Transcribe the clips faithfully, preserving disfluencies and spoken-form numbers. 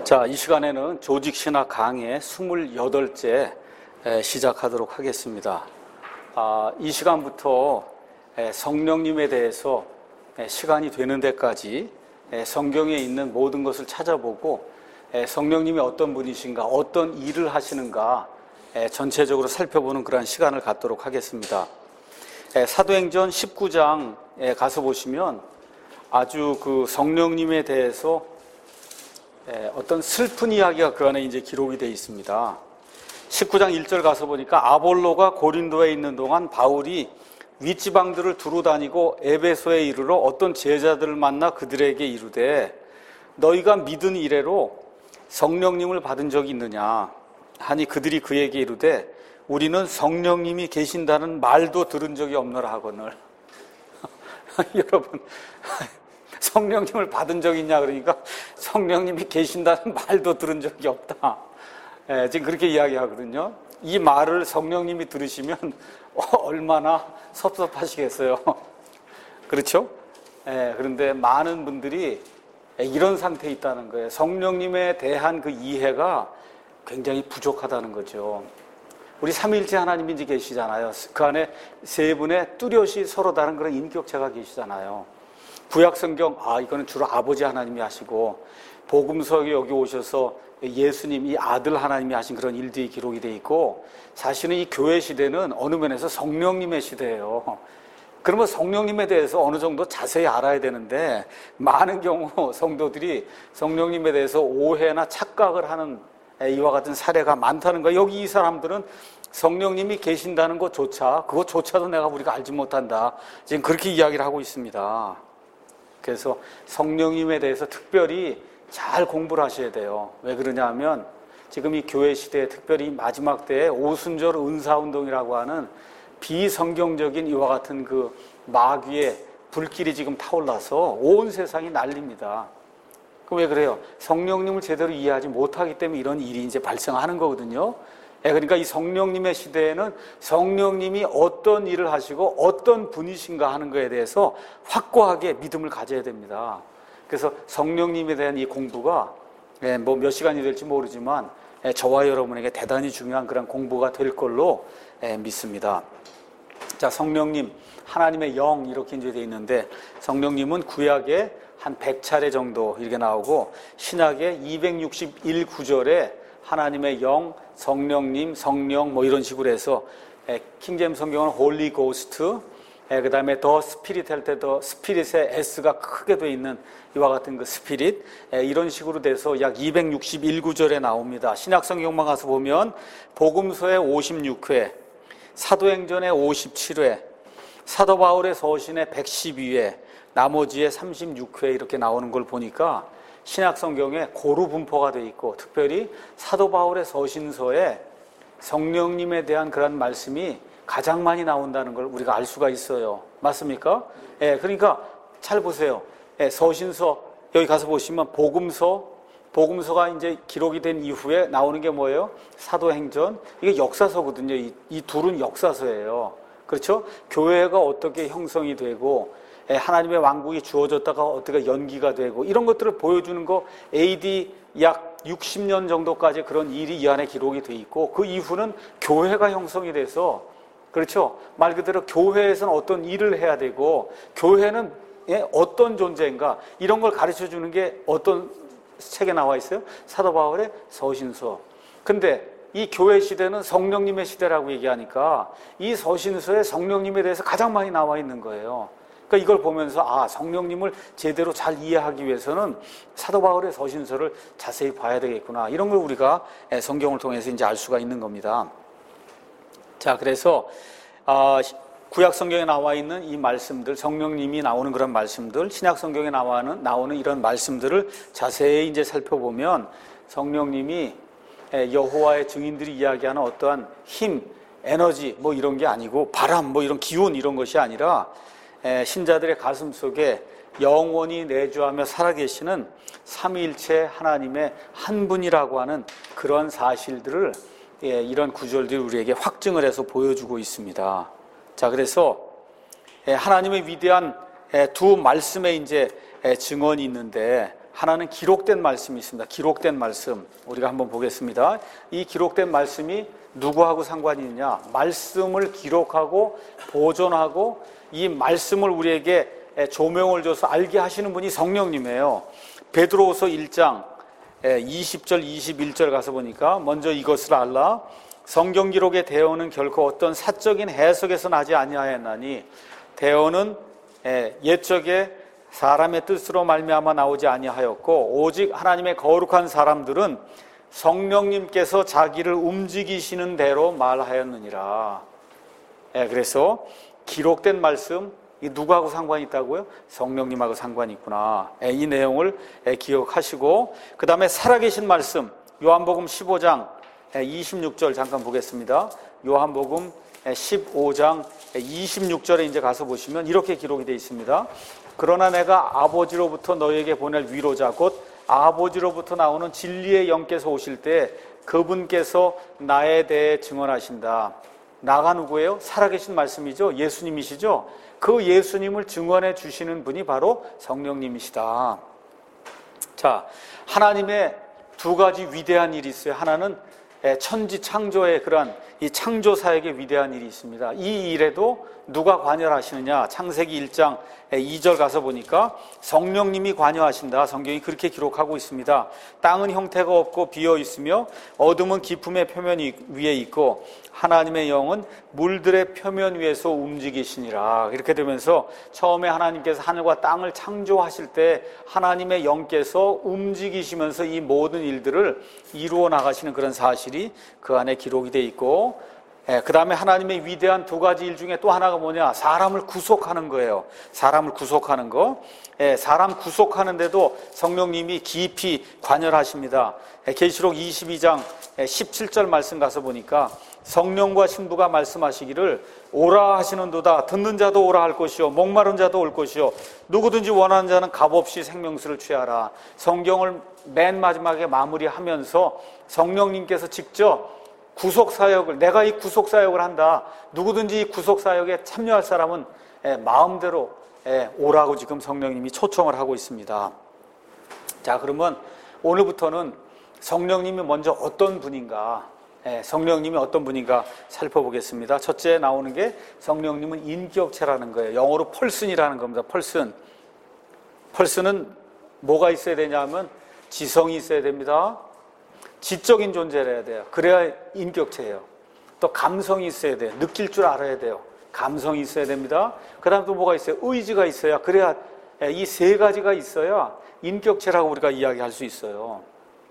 자, 이 시간에는 조직신학 강의 스물여덟째 시작하도록 하겠습니다. 아, 이 시간부터 성령님에 대해서 시간이 되는 데까지 성경에 있는 모든 것을 찾아보고 성령님이 어떤 분이신가, 어떤 일을 하시는가 전체적으로 살펴보는 그런 시간을 갖도록 하겠습니다. 사도행전 십구 장에 가서 보시면 아주 그 성령님에 대해서 어떤 슬픈 이야기가 그 안에 이제 기록이 되어 있습니다. 십구 장 일 절 가서 보니까 아볼로가 고린도에 있는 동안 바울이 윗지방들을 두루 다니고 에베소에 이르러 어떤 제자들을 만나 그들에게 이르되 너희가 믿은 이래로 성령님을 받은 적이 있느냐 하니 그들이 그에게 이르되 우리는 성령님이 계신다는 말도 들은 적이 없노라 하거늘. 여러분, 성령님을 받은 적이 있냐 그러니까 성령님이 계신다는 말도 들은 적이 없다. 예, 지금 그렇게 이야기하거든요. 이 말을 성령님이 들으시면 얼마나 섭섭하시겠어요. 그렇죠? 예, 그런데 많은 분들이 이런 상태에 있다는 거예요. 성령님에 대한 그 이해가 굉장히 부족하다는 거죠. 우리 삼위일체 하나님이 이제 계시잖아요. 그 안에 세 분의 뚜렷이 서로 다른 그런 인격체가 계시잖아요. 구약성경, 아, 이거는 주로 아버지 하나님이 하시고, 복음서에 여기 오셔서 예수님이 아들 하나님이 하신 그런 일들이 기록이 돼 있고, 사실은 이 교회 시대는 어느 면에서 성령님의 시대예요. 그러면 성령님에 대해서 어느 정도 자세히 알아야 되는데, 많은 경우 성도들이 성령님에 대해서 오해나 착각을 하는 이와 같은 사례가 많다는 거예요. 여기 이 사람들은 성령님이 계신다는 것조차, 그것조차도 내가 우리가 알지 못한다. 지금 그렇게 이야기를 하고 있습니다. 그래서 성령님에 대해서 특별히 잘 공부를 하셔야 돼요. 왜 그러냐 하면 지금 이 교회 시대에 특별히 마지막 때에 오순절 은사운동이라고 하는 비성경적인 이와 같은 그 마귀의 불길이 지금 타올라서 온 세상이 난립니다. 그럼 왜 그래요? 성령님을 제대로 이해하지 못하기 때문에 이런 일이 이제 발생하는 거거든요. 그러니까 이 성령님의 시대에는 성령님이 어떤 일을 하시고 어떤 분이신가 하는 것에 대해서 확고하게 믿음을 가져야 됩니다. 그래서 성령님에 대한 이 공부가 뭐 몇 시간이 될지 모르지만 저와 여러분에게 대단히 중요한 그런 공부가 될 걸로 믿습니다. 자, 성령님, 하나님의 영 이렇게 이제 되어 있는데 성령님은 구약에 한 백 차례 정도 이렇게 나오고 신약에 이백육십일 구절에 하나님의 영, 성령님, 성령 뭐 이런 식으로 해서 킹제임스 성경은 홀리 고스트, 그 다음에 더 스피릿 할 때 더 스피릿의 S가 크게 돼 있는 이와 같은 그 스피릿, 이런 식으로 돼서 약 이백육십일 구절에 나옵니다. 신약 성경만 가서 보면 복음서의 오십육 회, 사도행전의 오십칠 회, 사도 바울의 서신의 백십이 회, 나머지의 삼십육 회 이렇게 나오는 걸 보니까 신약 성경에 고루 분포가 되어 있고 특별히 사도 바울의 서신서에 성령님에 대한 그런 말씀이 가장 많이 나온다는 걸 우리가 알 수가 있어요. 맞습니까? 예, 그러니까 잘 보세요. 예, 서신서 여기 가서 보시면 복음서, 복음서가 이제 기록이 된 이후에 나오는 게 뭐예요? 사도행전. 이게 역사서거든요. 이, 이 둘은 역사서예요. 그렇죠? 교회가 어떻게 형성이 되고 하나님의 왕국이 주어졌다가 어떻게 연기가 되고 이런 것들을 보여주는 거 에이디 약 육십 년 정도까지 그런 일이 이 안에 기록이 돼 있고 그 이후는 교회가 형성이 돼서 그렇죠. 말 그대로 교회에서는 어떤 일을 해야 되고 교회는 어떤 존재인가 이런 걸 가르쳐 주는 게 어떤 책에 나와 있어요? 사도 바울의 서신서. 근데 이 교회 시대는 성령님의 시대라고 얘기하니까 이 서신서에 성령님에 대해서 가장 많이 나와 있는 거예요. 그러니까 이걸 보면서 아, 성령님을 제대로 잘 이해하기 위해서는 사도 바울의 서신서를 자세히 봐야 되겠구나. 이런 걸 우리가 성경을 통해서 이제 알 수가 있는 겁니다. 자, 그래서 아, 구약 성경에 나와 있는 이 말씀들, 성령님이 나오는 그런 말씀들, 신약 성경에 나와는 나오는 이런 말씀들을 자세히 이제 살펴보면 성령님이 여호와의 증인들이 이야기하는 어떠한 힘, 에너지 뭐 이런 게 아니고 바람 뭐 이런 기운 이런 것이 아니라 신자들의 가슴 속에 영원히 내주하며 살아계시는 삼위일체 하나님의 한 분이라고 하는 그런 사실들을 이런 구절들이 우리에게 확증을 해서 보여주고 있습니다. 자, 그래서 하나님의 위대한 두 말씀의 이제 증언이 있는데 하나는 기록된 말씀이 있습니다. 기록된 말씀 우리가 한번 보겠습니다. 이 기록된 말씀이 누구하고 상관이 있냐? 말씀을 기록하고 보존하고 이 말씀을 우리에게 조명을 줘서 알게 하시는 분이 성령님이에요. 베드로후서 일 장 이십 절 이십일 절 가서 보니까 먼저 이것을 알라. 성경 기록의 대언은 결코 어떤 사적인 해석에서 나지 아니하였나니 대언은 옛적에 사람의 뜻으로 말미암아 나오지 아니하였고 오직 하나님의 거룩한 사람들은 성령님께서 자기를 움직이시는 대로 말하였느니라. 그래서 기록된 말씀 이 누구하고 상관이 있다고요? 성령님하고 상관이 있구나. 이 내용을 기억하시고 그 다음에 살아계신 말씀 요한복음 십오 장 이십육 절 잠깐 보겠습니다. 요한복음 십오 장 이십육 절에 이제 가서 보시면 이렇게 기록이 되어 있습니다. 그러나 내가 아버지로부터 너희에게 보낼 위로자 곧 아버지로부터 나오는 진리의 영께서 오실 때 그분께서 나에 대해 증언하신다. 나가 누구예요? 살아계신 말씀이죠. 예수님이시죠. 그 예수님을 증언해 주시는 분이 바로 성령님이시다. 자, 하나님의 두 가지 위대한 일이 있어요. 하나는 천지 창조의 그러한 이 창조 사역의 위대한 일이 있습니다. 이 일에도 누가 관여를 하시느냐? 창세기 일 장 이 절 가서 보니까 성령님이 관여하신다. 성경이 그렇게 기록하고 있습니다. 땅은 형태가 없고 비어 있으며 어둠은 깊음의 표면 위에 있고 하나님의 영은 물들의 표면 위에서 움직이시니라. 이렇게 되면서 처음에 하나님께서 하늘과 땅을 창조하실 때 하나님의 영께서 움직이시면서 이 모든 일들을 이루어 나가시는 그런 사실이 그 안에 기록이 되어 있고 예, 그 다음에 하나님의 위대한 두 가지 일 중에 또 하나가 뭐냐? 사람을 구속하는 거예요. 사람을 구속하는 거. 예, 사람 구속하는데도 성령님이 깊이 관여를 하십니다. 예, 계시록 이십이 장 십칠 절 말씀 가서 보니까 성령과 신부가 말씀하시기를 오라 하시는도다. 듣는 자도 오라 할 것이요 목마른 자도 올 것이요 누구든지 원하는 자는 값없이 생명수를 취하라. 성경을 맨 마지막에 마무리하면서 성령님께서 직접 구속사역을 내가 이 구속사역을 한다. 누구든지 이 구속사역에 참여할 사람은 마음대로 오라고 지금 성령님이 초청을 하고 있습니다. 자, 그러면 오늘부터는 성령님이 먼저 어떤 분인가 성령님이 어떤 분인가 살펴보겠습니다. 첫째 나오는 게 성령님은 인격체라는 거예요. 영어로 펄슨이라는 겁니다. 펄슨. 펄슨은 뭐가 있어야 되냐면 지성이 있어야 됩니다. 지적인 존재를 해야 돼요. 그래야 인격체예요. 또 감성이 있어야 돼요. 느낄 줄 알아야 돼요. 감성이 있어야 됩니다. 그 다음 또 뭐가 있어요? 의지가 있어야. 그래야 이 세 가지가 있어야 인격체라고 우리가 이야기할 수 있어요.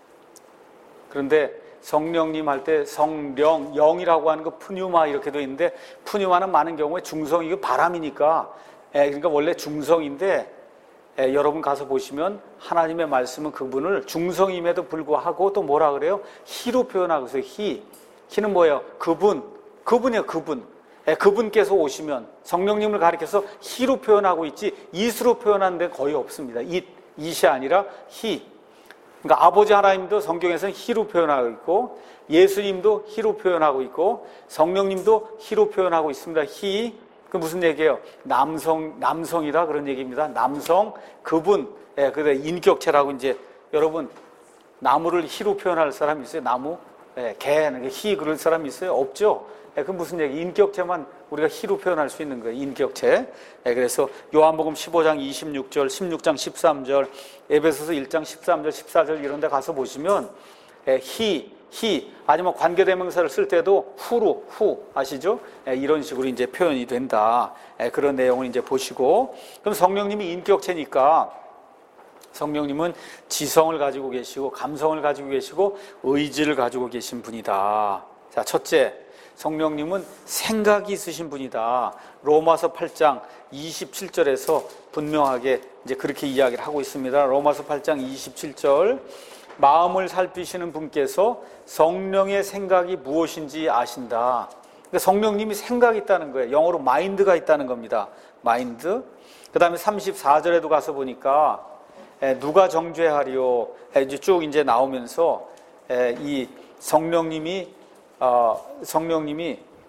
그런데 성령님 할 때 성령, 영이라고 하는 거 푸뉴마 이렇게 되어 있는데 푸뉴마는 많은 경우에 중성, 이거 바람이니까 그러니까 원래 중성인데 예, 여러분 가서 보시면 하나님의 말씀은 그분을 중성임에도 불구하고 또 뭐라 그래요? 히로 표현하고 있어요. 히. 히는 뭐예요? 그분. 그분이에요. 그분. 예, 그분께서 오시면 성령님을 가리켜서 히로 표현하고 있지 이스로 표현하는 데 거의 없습니다. 이, 이시 아니라 히. 그러니까 아버지 하나님도 성경에서는 히로 표현하고 있고 예수님도 히로 표현하고 있고 성령님도 히로 표현하고 있습니다. 히. 그 무슨 얘기예요? 남성, 남성이다 그런 얘기입니다. 남성, 그분, 예, 그래 인격체라고 이제 여러분 나무를 히로 표현할 사람 있어요? 나무, 예, 개, 히 그럴 사람 있어요? 없죠. 예, 그 무슨 얘기? 인격체만 우리가 히로 표현할 수 있는 거예요. 인격체. 예, 그래서 요한복음 십오 장 이십육 절, 십육 장 십삼 절, 에베소서 일 장 십삼 절, 십사 절 이런 데 가서 보시면 예, 히 히 아니면 관계대명사를 쓸 때도 후로 후 아시죠? 예, 이런 식으로 이제 표현이 된다. 예, 그런 내용을 이제 보시고 그럼 성령님이 인격체니까 성령님은 지성을 가지고 계시고 감성을 가지고 계시고 의지를 가지고 계신 분이다. 자, 첫째 성령님은 생각이 있으신 분이다. 로마서 팔 장 이십칠 절에서 분명하게 이제 그렇게 이야기를 하고 있습니다. 로마서 팔 장 이십칠 절 마음을 살피시는 분께서 성령의 생각이 무엇인지 아신다. 그러니까 성령님이 생각이 있다는 거예요. 영어로 마인드가 있다는 겁니다. 마인드. 그 다음에 삼십사 절에도 가서 보니까 누가 정죄하리요? 이제 쭉 이제 나오면서 이 성령님이 어, 성령님이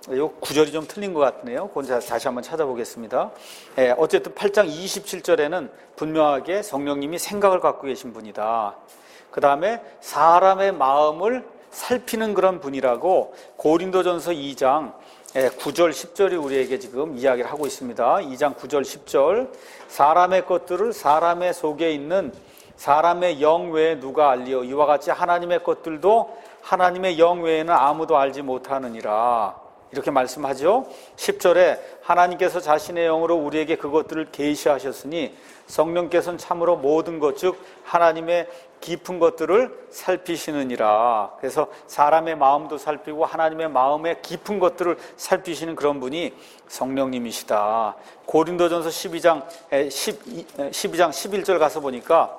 이 구절이 좀 틀린 것 같네요. 그건 다시 한번 찾아보겠습니다. 예, 어쨌든 팔 장 이십칠 절에는 분명하게 성령님이 생각을 갖고 계신 분이다. 그 다음에 사람의 마음을 살피는 그런 분이라고 고린도전서 이 장 구 절 십 절이 우리에게 지금 이야기를 하고 있습니다. 이 장 구 절 십 절, 사람의 것들을 사람의 속에 있는 사람의 영 외에 누가 알리오? 이와 같이 하나님의 것들도 하나님의 영 외에는 아무도 알지 못하느니라. 이렇게 말씀하죠. 십 절에 하나님께서 자신의 영으로 우리에게 그것들을 계시하셨으니 성령께서는 참으로 모든 것, 즉 하나님의 깊은 것들을 살피시느니라. 그래서 사람의 마음도 살피고 하나님의 마음의 깊은 것들을 살피시는 그런 분이 성령님이시다. 고린도전서 십이 장 십이 장 십일 절 가서 보니까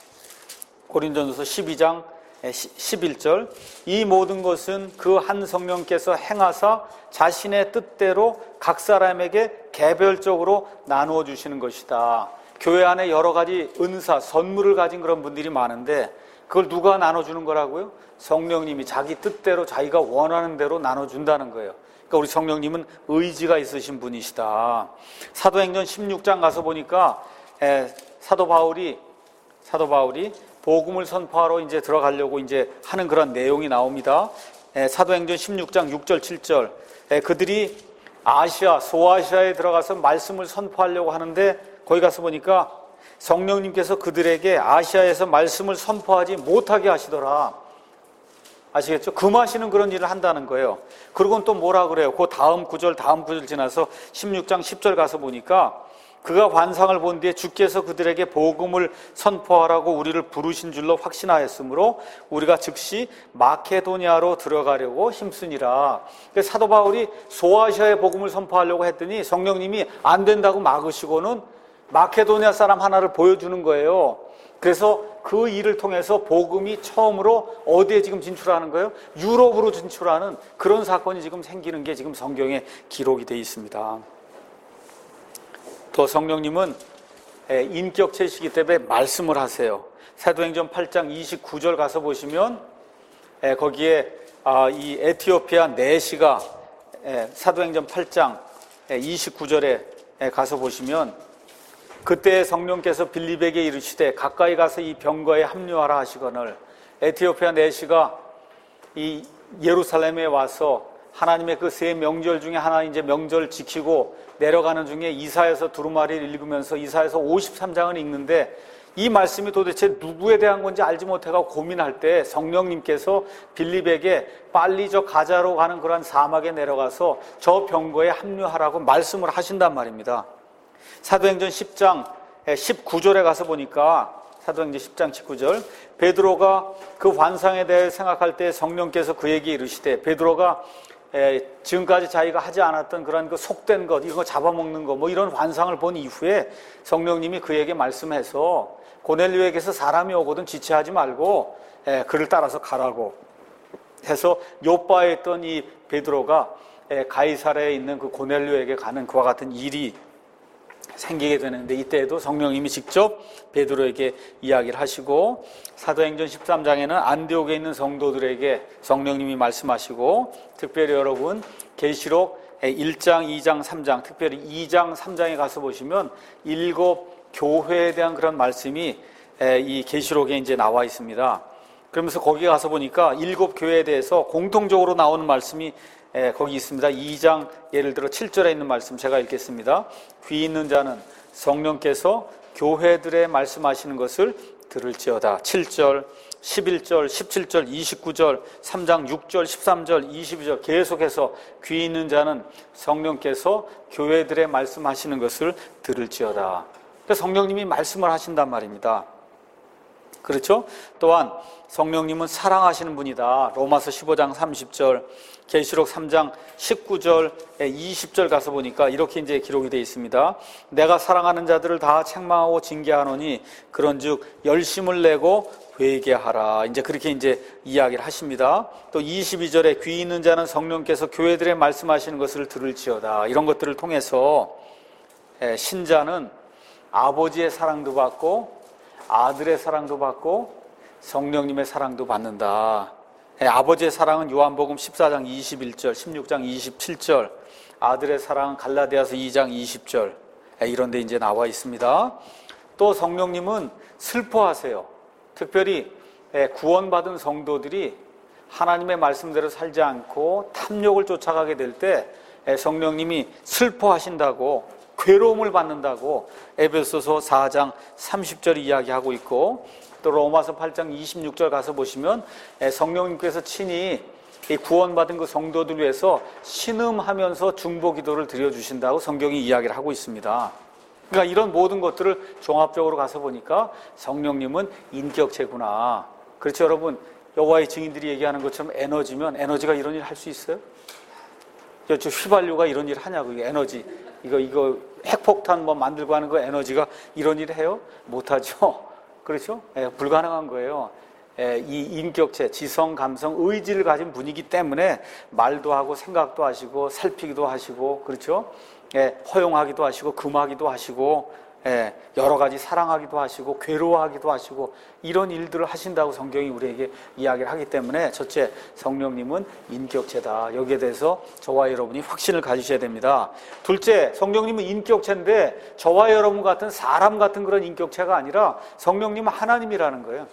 고린도전서 십이 장 십일 절, 이 모든 것은 그 한 성령께서 행하사 자신의 뜻대로 각 사람에게 개별적으로 나누어 주시는 것이다. 교회 안에 여러 가지 은사, 선물을 가진 그런 분들이 많은데 그걸 누가 나눠주는 거라고요? 성령님이 자기 뜻대로 자기가 원하는 대로 나눠준다는 거예요. 그러니까 우리 성령님은 의지가 있으신 분이시다. 사도행전 십육 장 가서 보니까 에, 사도 바울이 사도 바울이 복음을 선포하러 이제 들어가려고 이제 하는 그런 내용이 나옵니다. 에, 사도행전 십육 장 육 절 칠 절, 에, 그들이 아시아, 소아시아에 들어가서 말씀을 선포하려고 하는데 거기 가서 보니까 성령님께서 그들에게 아시아에서 말씀을 선포하지 못하게 하시더라. 아시겠죠? 금하시는 그런 일을 한다는 거예요. 그리고는 또 뭐라 그래요? 그 다음 구절, 다음 구절 지나서 십육 장 십 절 가서 보니까 그가 환상을 본 뒤에 주께서 그들에게 복음을 선포하라고 우리를 부르신 줄로 확신하였으므로 우리가 즉시 마케도니아로 들어가려고 힘쓰니라. 사도 바울이 소아시아에 복음을 선포하려고 했더니 성령님이 안 된다고 막으시고는 마케도니아 사람 하나를 보여주는 거예요. 그래서 그 일을 통해서 복음이 처음으로 어디에 지금 진출하는 거예요? 유럽으로 진출하는 그런 사건이 지금 생기는 게 지금 성경에 기록이 되어 있습니다. 또 성령님은 인격체시기 때문에 말씀을 하세요. 사도행전 팔 장 이십구 절 가서 보시면 거기에 이 에티오피아 내시가 사도행전 팔 장 이십구 절에 가서 보시면 그때 성령께서 빌립에게 이르시되 가까이 가서 이 병거에 합류하라 하시거늘, 에티오피아 내시가 이 예루살렘에 와서 하나님의 그 세 명절 중에 하나 이제 명절 지키고 내려가는 중에 이사야서 두루마리를 읽으면서 이사야서 오십삼 장을 읽는데 이 말씀이 도대체 누구에 대한 건지 알지 못해서 고민할 때 성령님께서 빌립에게 빨리 저 가자로 가는 그런 사막에 내려가서 저 병거에 합류하라고 말씀을 하신단 말입니다. 사도행전 십 장 십구 절에 가서 보니까 사도행전 십 장 십구 절, 베드로가 그 환상에 대해 생각할 때 성령께서 그에게 이르시되, 베드로가 에, 지금까지 자기가 하지 않았던 그런 그 속된 것, 이거 잡아먹는 거, 뭐 이런 환상을 본 이후에 성령님이 그에게 말씀해서 고넬료에게서 사람이 오거든 지체하지 말고 에, 그를 따라서 가라고 해서 요바에 있던 이 베드로가 에, 가이사랴에 있는 그 고넬료에게 가는 그와 같은 일이 생기게 되는데, 이때에도 성령님이 직접 베드로에게 이야기를 하시고, 사도행전 십삼 장에는 안디옥에 있는 성도들에게 성령님이 말씀하시고, 특별히 여러분 계시록 일 장, 이 장, 삼 장, 특별히 이 장, 삼 장에 가서 보시면 일곱 교회에 대한 그런 말씀이 이 계시록에 이제 나와 있습니다. 그러면서 거기 가서 보니까 일곱 교회에 대해서 공통적으로 나오는 말씀이 예, 거기 있습니다. 이 장 예를 들어 칠 절에 있는 말씀 제가 읽겠습니다. 귀 있는 자는 성령께서 교회들에 말씀하시는 것을 들을지어다. 칠 절, 십일 절, 십칠 절, 이십구 절, 삼 장 육 절, 십삼 절, 이십이 절 계속해서 귀 있는 자는 성령께서 교회들에 말씀하시는 것을 들을지어다. 그래서 성령님이 말씀을 하신단 말입니다. 그렇죠? 또한 성령님은 사랑하시는 분이다. 로마서 십오 장 삼십 절, 계시록 삼 장 십구 절, 이십 절 가서 보니까 이렇게 이제 기록이 되어 있습니다. 내가 사랑하는 자들을 다 책망하고 징계하노니 그런즉 열심을 내고 회개하라. 이제 그렇게 이제 이야기를 하십니다. 또 이십이 절에 귀 있는 자는 성령께서 교회들에 말씀하시는 것을 들을지어다. 이런 것들을 통해서 신자는 아버지의 사랑도 받고 아들의 사랑도 받고 성령님의 사랑도 받는다. 예, 아버지의 사랑은 요한복음 십사 장 이십일 절, 십육 장 이십칠 절, 아들의 사랑은 갈라디아서 이 장 이십 절, 예, 이런 데 이제 나와 있습니다. 또 성령님은 슬퍼하세요. 특별히 예, 구원받은 성도들이 하나님의 말씀대로 살지 않고 탐욕을 쫓아가게 될 때 예, 성령님이 슬퍼하신다고, 괴로움을 받는다고 에베소서 사 장 삼십 절이 이야기하고 있고, 또 로마서 팔 장 이십육 절 가서 보시면 성령님께서 친히 이 구원받은 그 성도들 위해서 신음하면서 중보 기도를 드려주신다고 성경이 이야기를 하고 있습니다. 그러니까 이런 모든 것들을 종합적으로 가서 보니까 성령님은 인격체구나. 그렇죠, 여러분? 여호와의 증인들이 얘기하는 것처럼 에너지면 에너지가 이런 일 할 수 있어요? 저 휘발유가 이런 일 하냐고. 이게 에너지, 이거 이거 핵폭탄 뭐 만들고 하는 거 에너지가 이런 일을 해요? 못하죠. 그렇죠? 예, 불가능한 거예요. 예, 이 인격체, 지성, 감성, 의지를 가진 분이기 때문에 말도 하고 생각도 하시고 살피기도 하시고, 그렇죠? 예, 허용하기도 하시고 금하기도 하시고, 예, 여러 가지 사랑하기도 하시고 괴로워하기도 하시고, 이런 일들을 하신다고 성경이 우리에게 이야기를 하기 때문에, 첫째, 성령님은 인격체다. 여기에 대해서 저와 여러분이 확신을 가지셔야 됩니다. 둘째, 성령님은 인격체인데 저와 여러분 같은 사람 같은 그런 인격체가 아니라 성령님은 하나님이라는 거예요.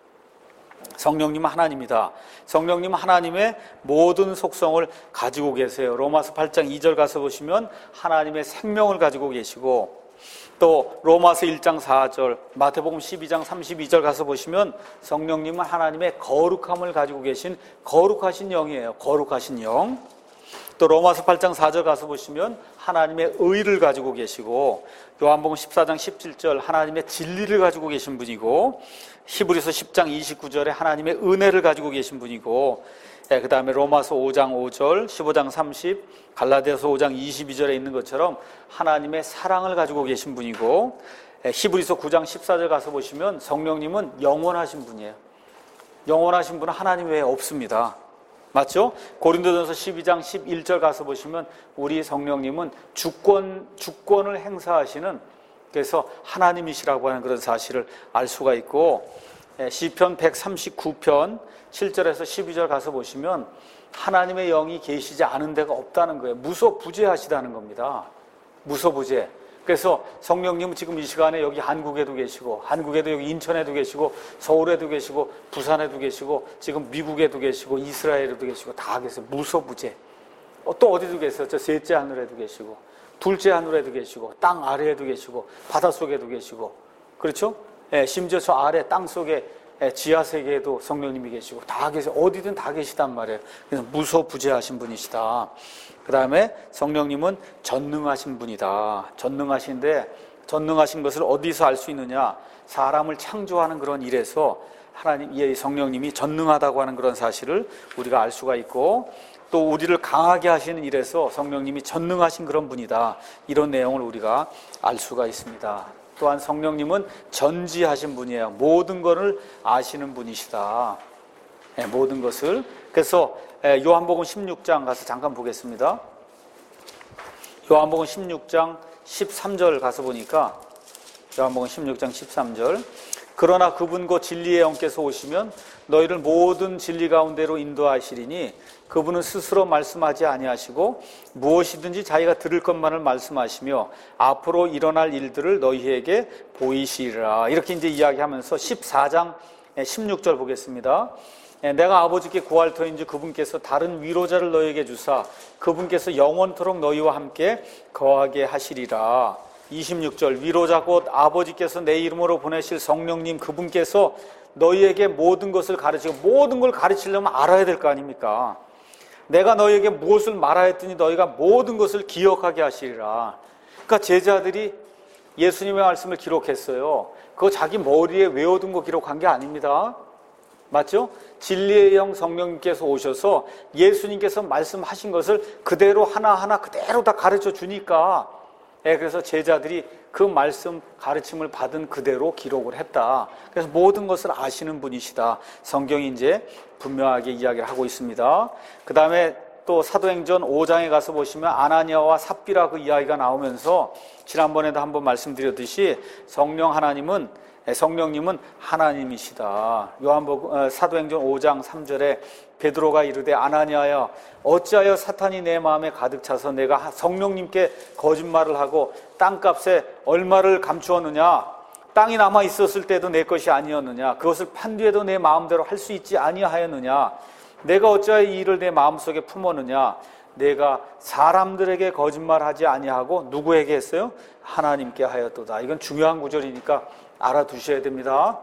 성령님은 하나님이다. 성령님은 하나님의 모든 속성을 가지고 계세요. 로마서 팔 장 이 절 가서 보시면 하나님의 생명을 가지고 계시고, 또 로마서 일 장 사 절, 마태복음 십이 장 삼십이 절 가서 보시면 성령님은 하나님의 거룩함을 가지고 계신 거룩하신 영이에요. 거룩하신 영. 또 로마서 팔 장 사 절 가서 보시면 하나님의 의를 가지고 계시고, 요한복음 십사 장 십칠 절 하나님의 진리를 가지고 계신 분이고, 히브리서 십 장 이십구 절에 하나님의 은혜를 가지고 계신 분이고, 예, 그 다음에 로마서 오 장 오 절, 십오 장 삼십, 갈라디아서 오 장 이십이 절에 있는 것처럼 하나님의 사랑을 가지고 계신 분이고, 예, 히브리서 구 장 십사 절 가서 보시면 성령님은 영원하신 분이에요. 영원하신 분은 하나님 외에 없습니다. 맞죠? 고린도전서 십이 장 십일 절 가서 보시면 우리 성령님은 주권, 주권을 행사하시는, 그래서 하나님이시라고 하는 그런 사실을 알 수가 있고, 시편 백삼십구 편 칠 절에서 십이 절 가서 보시면 하나님의 영이 계시지 않은 데가 없다는 거예요. 무소부재하시다는 겁니다. 무소부재. 그래서 성령님은 지금 이 시간에 여기 한국에도 계시고, 한국에도 여기 인천에도 계시고, 서울에도 계시고, 부산에도 계시고, 지금 미국에도 계시고, 이스라엘에도 계시고, 다 계세요. 무소부재. 또 어디도 계세요. 저 셋째 하늘에도 계시고, 둘째 하늘에도 계시고, 땅 아래에도 계시고, 바닷속에도 계시고, 그렇죠? 예, 심지어 저 아래 땅 속에 지하 세계에도 성령님이 계시고, 다 계세요. 어디든 다 계시단 말이에요. 그래서 무소부재하신 분이시다. 그 다음에 성령님은 전능하신 분이다. 전능하신데, 전능하신 것을 어디서 알 수 있느냐? 사람을 창조하는 그런 일에서 하나님, 이 성령님이 전능하다고 하는 그런 사실을 우리가 알 수가 있고, 또 우리를 강하게 하시는 일에서 성령님이 전능하신 그런 분이다. 이런 내용을 우리가 알 수가 있습니다. 또한 성령님은 전지하신 분이에요. 모든 것을 아시는 분이시다. 네, 모든 것을. 그래서 요한복음 십육 장 가서 잠깐 보겠습니다. 요한복음 십육 장 십삼 절 가서 보니까, 요한복음 십육 장 십삼 절, 그러나 그분 곧 진리의 영께서 오시면 너희를 모든 진리 가운데로 인도하시리니 그분은 스스로 말씀하지 아니하시고 무엇이든지 자기가 들을 것만을 말씀하시며 앞으로 일어날 일들을 너희에게 보이시리라. 이렇게 이제 이야기하면서 십사 장 십육 절 보겠습니다. 내가 아버지께 구할 터인지 그분께서 다른 위로자를 너희에게 주사 그분께서 영원토록 너희와 함께 거하게 하시리라. 이십육 절, 위로자 곧 아버지께서 내 이름으로 보내실 성령님 그분께서 너희에게 모든 것을 가르치고, 모든 걸 가르치려면 알아야 될 거 아닙니까? 내가 너희에게 무엇을 말하였더니 너희가 모든 것을 기억하게 하시리라. 그러니까 제자들이 예수님의 말씀을 기록했어요. 그거 자기 머리에 외워둔 거 기록한 게 아닙니다. 맞죠? 진리의 영 성령님께서 오셔서 예수님께서 말씀하신 것을 그대로 하나하나 그대로 다 가르쳐 주니까, 예, 그래서 제자들이 그 말씀 가르침을 받은 그대로 기록을 했다. 그래서 모든 것을 아시는 분이시다. 성경이 이제 분명하게 이야기를 하고 있습니다. 그 다음에 또 사도행전 오 장에 가서 보시면 아나니아와 삽비라 그 이야기가 나오면서 지난번에도 한번 말씀드렸듯이 성령 하나님은 성령님은 하나님이시다. 요한복음 사도행전 오 장 삼 절에 베드로가 이르되 아나니아야 어찌하여 사탄이 내 마음에 가득 차서 내가 성령님께 거짓말을 하고 땅값에 얼마를 감추었느냐. 땅이 남아 있었을 때도 내 것이 아니었느냐. 그것을 판 뒤에도 내 마음대로 할 수 있지 아니하였느냐. 내가 어찌하여 이 일을 내 마음속에 품었느냐. 내가 사람들에게 거짓말하지 아니하고 누구에게 했어요? 하나님께 하였도다. 이건 중요한 구절이니까 알아두셔야 됩니다.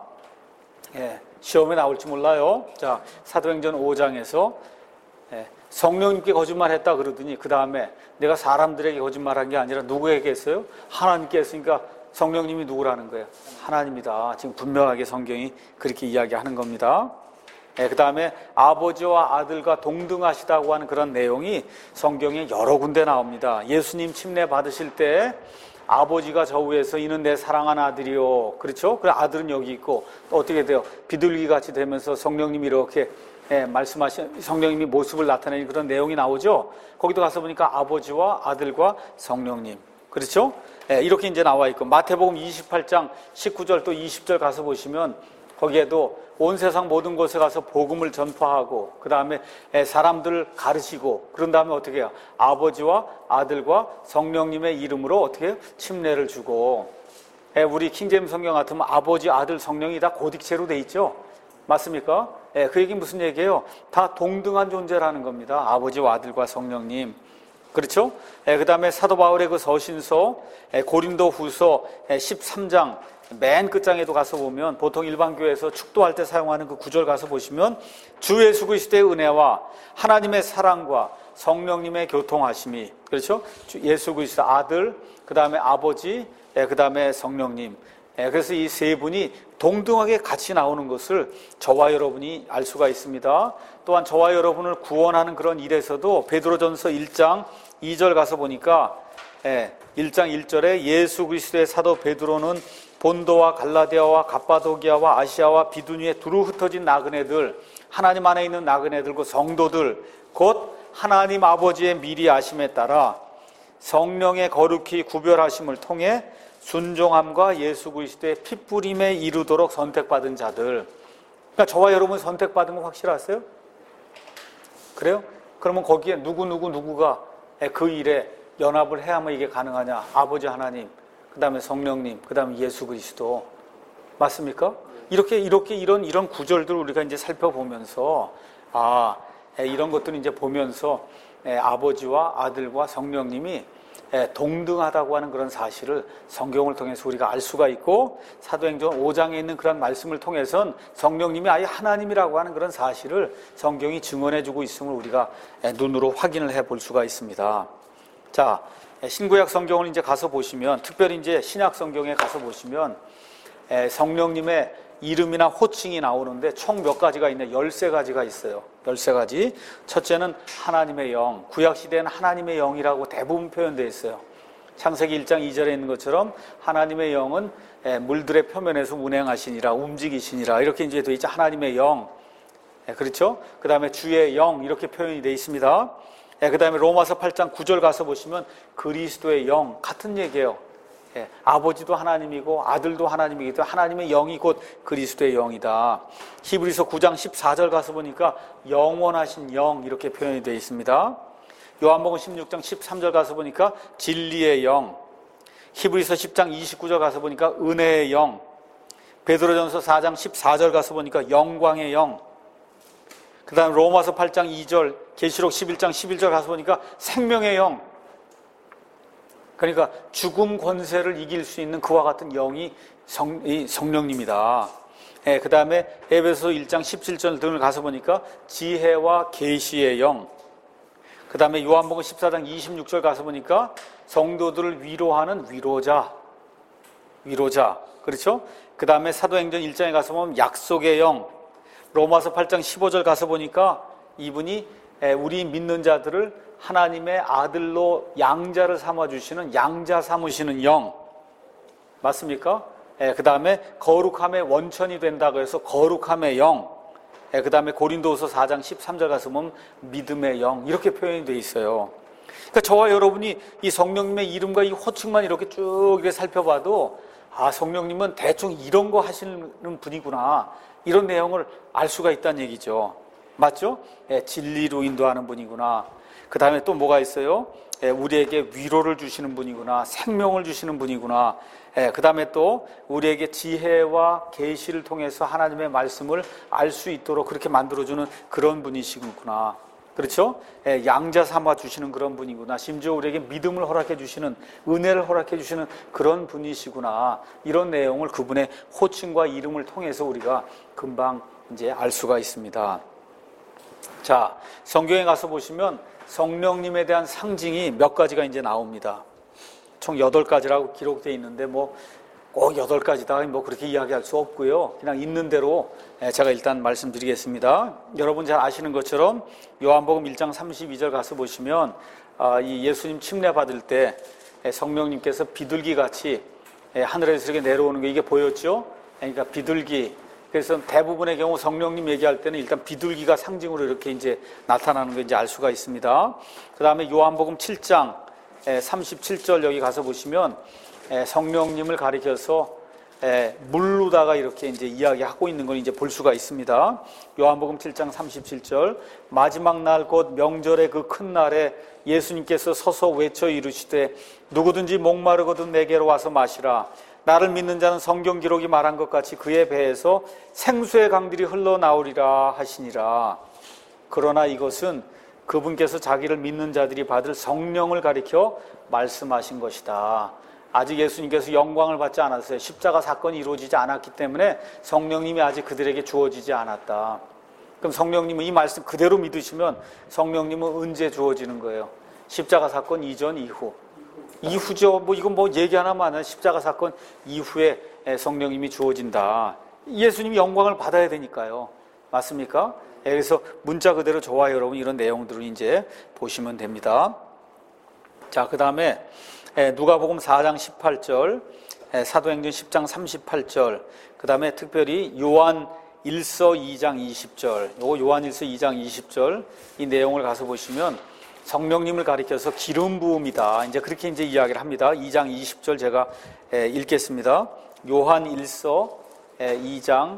예, 시험에 나올지 몰라요. 자, 사도행전 오 장에서 예, 성령님께 거짓말했다 그러더니 그 다음에 내가 사람들에게 거짓말한 게 아니라 누구에게 했어요? 하나님께 했으니까 성령님이 누구라는 거예요? 하나님이다. 지금 분명하게 성경이 그렇게 이야기하는 겁니다. 예, 그 다음에 아버지와 아들과 동등하시다고 하는 그런 내용이 성경에 여러 군데 나옵니다. 예수님 침례 받으실 때 아버지가 저 위에서 이는 내 사랑한 아들이요. 그렇죠? 그 아들은 여기 있고 또 어떻게 돼요? 비둘기 같이 되면서 성령님이 이렇게 예, 말씀하신 성령님이 모습을 나타내는 그런 내용이 나오죠. 거기도 가서 보니까 아버지와 아들과 성령님. 그렇죠? 예, 이렇게 이제 나와 있고 마태복음 이십팔 장 십구 절 또 이십 절 가서 보시면 거기에도 온 세상 모든 곳에 가서 복음을 전파하고 그 다음에 사람들을 가르치고 그런 다음에 어떻게 해요? 아버지와 아들과 성령님의 이름으로 어떻게 해요? 침례를 주고 우리 킹제임스 성경 같으면 아버지, 아들, 성령이 다 고딕체로 돼 있죠? 맞습니까? 그 얘기는 무슨 얘기예요? 다 동등한 존재라는 겁니다. 아버지와 아들과 성령님. 그렇죠? 그 다음에 사도 바울의 그 서신서 고린도 후서 십삼 장 맨 끝장에도 가서 보면 보통 일반 교회에서 축도할 때 사용하는 그 구절 가서 보시면 주 예수 그리스도의 은혜와 하나님의 사랑과 성령님의 교통하심이 그렇죠? 예수 그리스도 아들, 그 다음에 아버지, 그 다음에 성령님. 그래서 이 세 분이 동등하게 같이 나오는 것을 저와 여러분이 알 수가 있습니다. 또한 저와 여러분을 구원하는 그런 일에서도 베드로전서 일 장 이 절 가서 보니까 일 장 일 절에 예수 그리스도의 사도 베드로는 본도와 갈라디아와 갑바도기아와 아시아와 비두니에 두루 흩어진 나그네들, 하나님 안에 있는 나그네들, 그 성도들, 곧 하나님 아버지의 미리 아심에 따라 성령의 거룩히 구별하심을 통해 순종함과 예수 그리스도의 핏부림에 이르도록 선택받은 자들. 그러니까 저와 여러분 선택받은 거 확실하세요? 그래요? 그러면 거기에 누구 누구 누구가 그 일에 연합을 해야만 이게 가능하냐? 아버지 하나님, 그 다음에 성령님, 그 다음에 예수 그리스도. 맞습니까? 이렇게, 이렇게, 이런, 이런 구절들을 우리가 이제 살펴보면서, 아, 이런 것들을 이제 보면서, 아버지와 아들과 성령님이 동등하다고 하는 그런 사실을 성경을 통해서 우리가 알 수가 있고, 사도행전 오 장에 있는 그런 말씀을 통해서는 성령님이 아예 하나님이라고 하는 그런 사실을 성경이 증언해주고 있음을 우리가 눈으로 확인을 해 볼 수가 있습니다. 자, 신구약 성경을 이제 가서 보시면, 특별히 이제 신약 성경에 가서 보시면, 성령님의 이름이나 호칭이 나오는데 총 몇 가지가 있냐? 열세 가지가 있어요. 열세 가지. 첫째는 하나님의 영. 구약시대에는 하나님의 영이라고 대부분 표현되어 있어요. 창세기 일 장 이 절에 있는 것처럼 하나님의 영은 물들의 표면에서 운행하시니라, 움직이시니라. 이렇게 이제 되어 있죠. 하나님의 영. 그렇죠? 그 다음에 주의 영. 이렇게 표현이 되어 있습니다. 그 다음에 로마서 팔 장 구 절 가서 보시면 그리스도의 영. 같은 얘기예요. 예, 아버지도 하나님이고 아들도 하나님이기 때문에 하나님의 영이 곧 그리스도의 영이다. 히브리서 구 장 십사 절 가서 보니까 영원하신 영 이렇게 표현이 되어 있습니다. 요한복음 십육 장 십삼 절 가서 보니까 진리의 영. 히브리서 십 장 이십구 절 가서 보니까 은혜의 영. 베드로전서 사 장 십사 절 가서 보니까 영광의 영. 그 다음 로마서 팔 장 이 절, 계시록 십일 장 십일 절 가서 보니까 생명의 영. 그러니까 죽음 권세를 이길 수 있는 그와 같은 영이 성, 이 성령님이다. 예, 그 다음에 에베소 일 장 십칠 절 등을 가서 보니까 지혜와 계시의 영. 그 다음에 요한복음 십사 장 이십육 절 가서 보니까 성도들을 위로하는 위로자. 위로자. 그렇죠? 그 다음에 사도행전 일 장에 가서 보면 약속의 영. 로마서 팔 장 십오 절 가서 보니까 이분이 우리 믿는 자들을 하나님의 아들로 양자를 삼아주시는 양자 삼으시는 영. 맞습니까? 그 다음에 거룩함의 원천이 된다고 해서 거룩함의 영. 그 다음에 고린도후서 사 장 십삼 절 가서 보면 믿음의 영 이렇게 표현이 되어 있어요. 그러니까 저와 여러분이 이 성령님의 이름과 이 호칭만 이렇게 쭉 이렇게 살펴봐도 아, 성령님은 대충 이런 거 하시는 분이구나, 이런 내용을 알 수가 있다는 얘기죠. 맞죠? 예, 진리로 인도하는 분이구나. 그 다음에 또 뭐가 있어요? 예, 우리에게 위로를 주시는 분이구나, 생명을 주시는 분이구나. 예, 그 다음에 또 우리에게 지혜와 계시를 통해서 하나님의 말씀을 알 수 있도록 그렇게 만들어주는 그런 분이시구나. 그렇죠? 예, 양자 삼아 주시는 그런 분이구나. 심지어 우리에게 믿음을 허락해 주시는, 은혜를 허락해 주시는 그런 분이시구나. 이런 내용을 그분의 호칭과 이름을 통해서 우리가 금방 이제 알 수가 있습니다. 자, 성경에 가서 보시면 성령님에 대한 상징이 몇 가지가 이제 나옵니다. 총 여덟 가지라고 기록되어 있는데 뭐 꼭 여덟 가지다 뭐 그렇게 이야기할 수 없고요. 그냥 있는 대로 제가 일단 말씀드리겠습니다. 여러분 잘 아시는 것처럼 요한복음 일 장 삼십이 절 가서 보시면 이 예수님 침례 받을 때 성령님께서 비둘기 같이 하늘에서 이렇게 내려오는 게 이게 보였죠. 그러니까 비둘기. 그래서 대부분의 경우 성령님 얘기할 때는 일단 비둘기가 상징으로 이렇게 이제 나타나는 거 이제 알 수가 있습니다. 그 다음에 요한복음 칠 장 삼십칠 절 여기 가서 보시면 성령님을 가리켜서 물로다가 이렇게 이제 이야기하고 있는 걸 이제 볼 수가 있습니다. 요한복음 칠 장 삼십칠 절, 마지막 날 곧 명절의 그 큰 날에 예수님께서 서서 외쳐 이르시되 누구든지 목마르거든 내게로 와서 마시라. 나를 믿는 자는 성경 기록이 말한 것 같이 그의 배에서 생수의 강들이 흘러나오리라 하시니라. 그러나 이것은 그분께서 자기를 믿는 자들이 받을 성령을 가리켜 말씀하신 것이다. 아직 예수님께서 영광을 받지 않았어요. 십자가 사건이 이루어지지 않았기 때문에 성령님이 아직 그들에게 주어지지 않았다. 그럼 성령님은 이 말씀 그대로 믿으시면 성령님은 언제 주어지는 거예요? 십자가 사건 이전 이후. 이후죠. 뭐 이건 뭐 얘기 하나만 하면 십자가 사건 이후에 성령님이 주어진다. 예수님이 영광을 받아야 되니까요. 맞습니까? 그래서 문자 그대로 저와 여러분 이런 내용들을 이제 보시면 됩니다. 자, 그 다음에 누가복음 사 장 십팔 절, 사도행전 십 장 삼십팔 절, 그 다음에 특별히 요한 일서 이 장 이십 절, 요거 요한 일서 이 장 이십 절 이 내용을 가서 보시면 성령님을 가리켜서 기름 부음이다. 이제 그렇게 이제 이야기를 합니다. 이 장 이십 절 제가 읽겠습니다. 요한 일서 이 장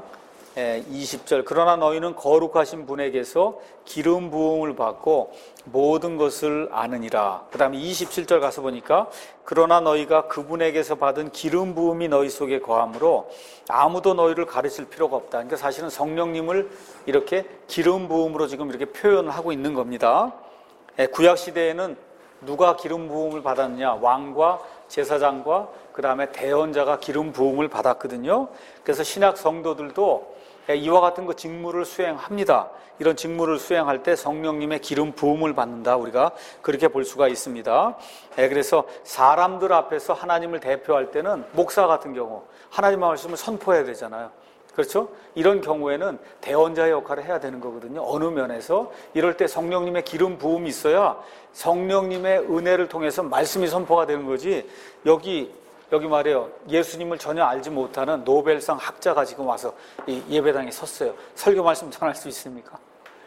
이십 절, 그러나 너희는 거룩하신 분에게서 기름 부음을 받고 모든 것을 아느니라. 그 다음에 이십칠 절 가서 보니까 그러나 너희가 그분에게서 받은 기름 부음이 너희 속에 거함으로 아무도 너희를 가르칠 필요가 없다. 그러니까 사실은 성령님을 이렇게 기름 부음으로 지금 이렇게 표현을 하고 있는 겁니다. 구약 시대에는 누가 기름 부음을 받았느냐? 왕과 제사장과 그 다음에 대언자가 기름 부음을 받았거든요. 그래서 신약 성도들도 이와 같은 그 직무를 수행합니다. 이런 직무를 수행할 때 성령님의 기름 부음을 받는다. 우리가 그렇게 볼 수가 있습니다. 그래서 사람들 앞에서 하나님을 대표할 때는 목사 같은 경우 하나님의 말씀을 선포해야 되잖아요. 그렇죠? 이런 경우에는 대언자의 역할을 해야 되는 거거든요. 어느 면에서 이럴 때 성령님의 기름 부음이 있어야 성령님의 은혜를 통해서 말씀이 선포가 되는 거지. 여기 여기 말이에요. 예수님을 전혀 알지 못하는 노벨상 학자가 지금 와서 이 예배당에 섰어요. 설교 말씀 전할 수 있습니까?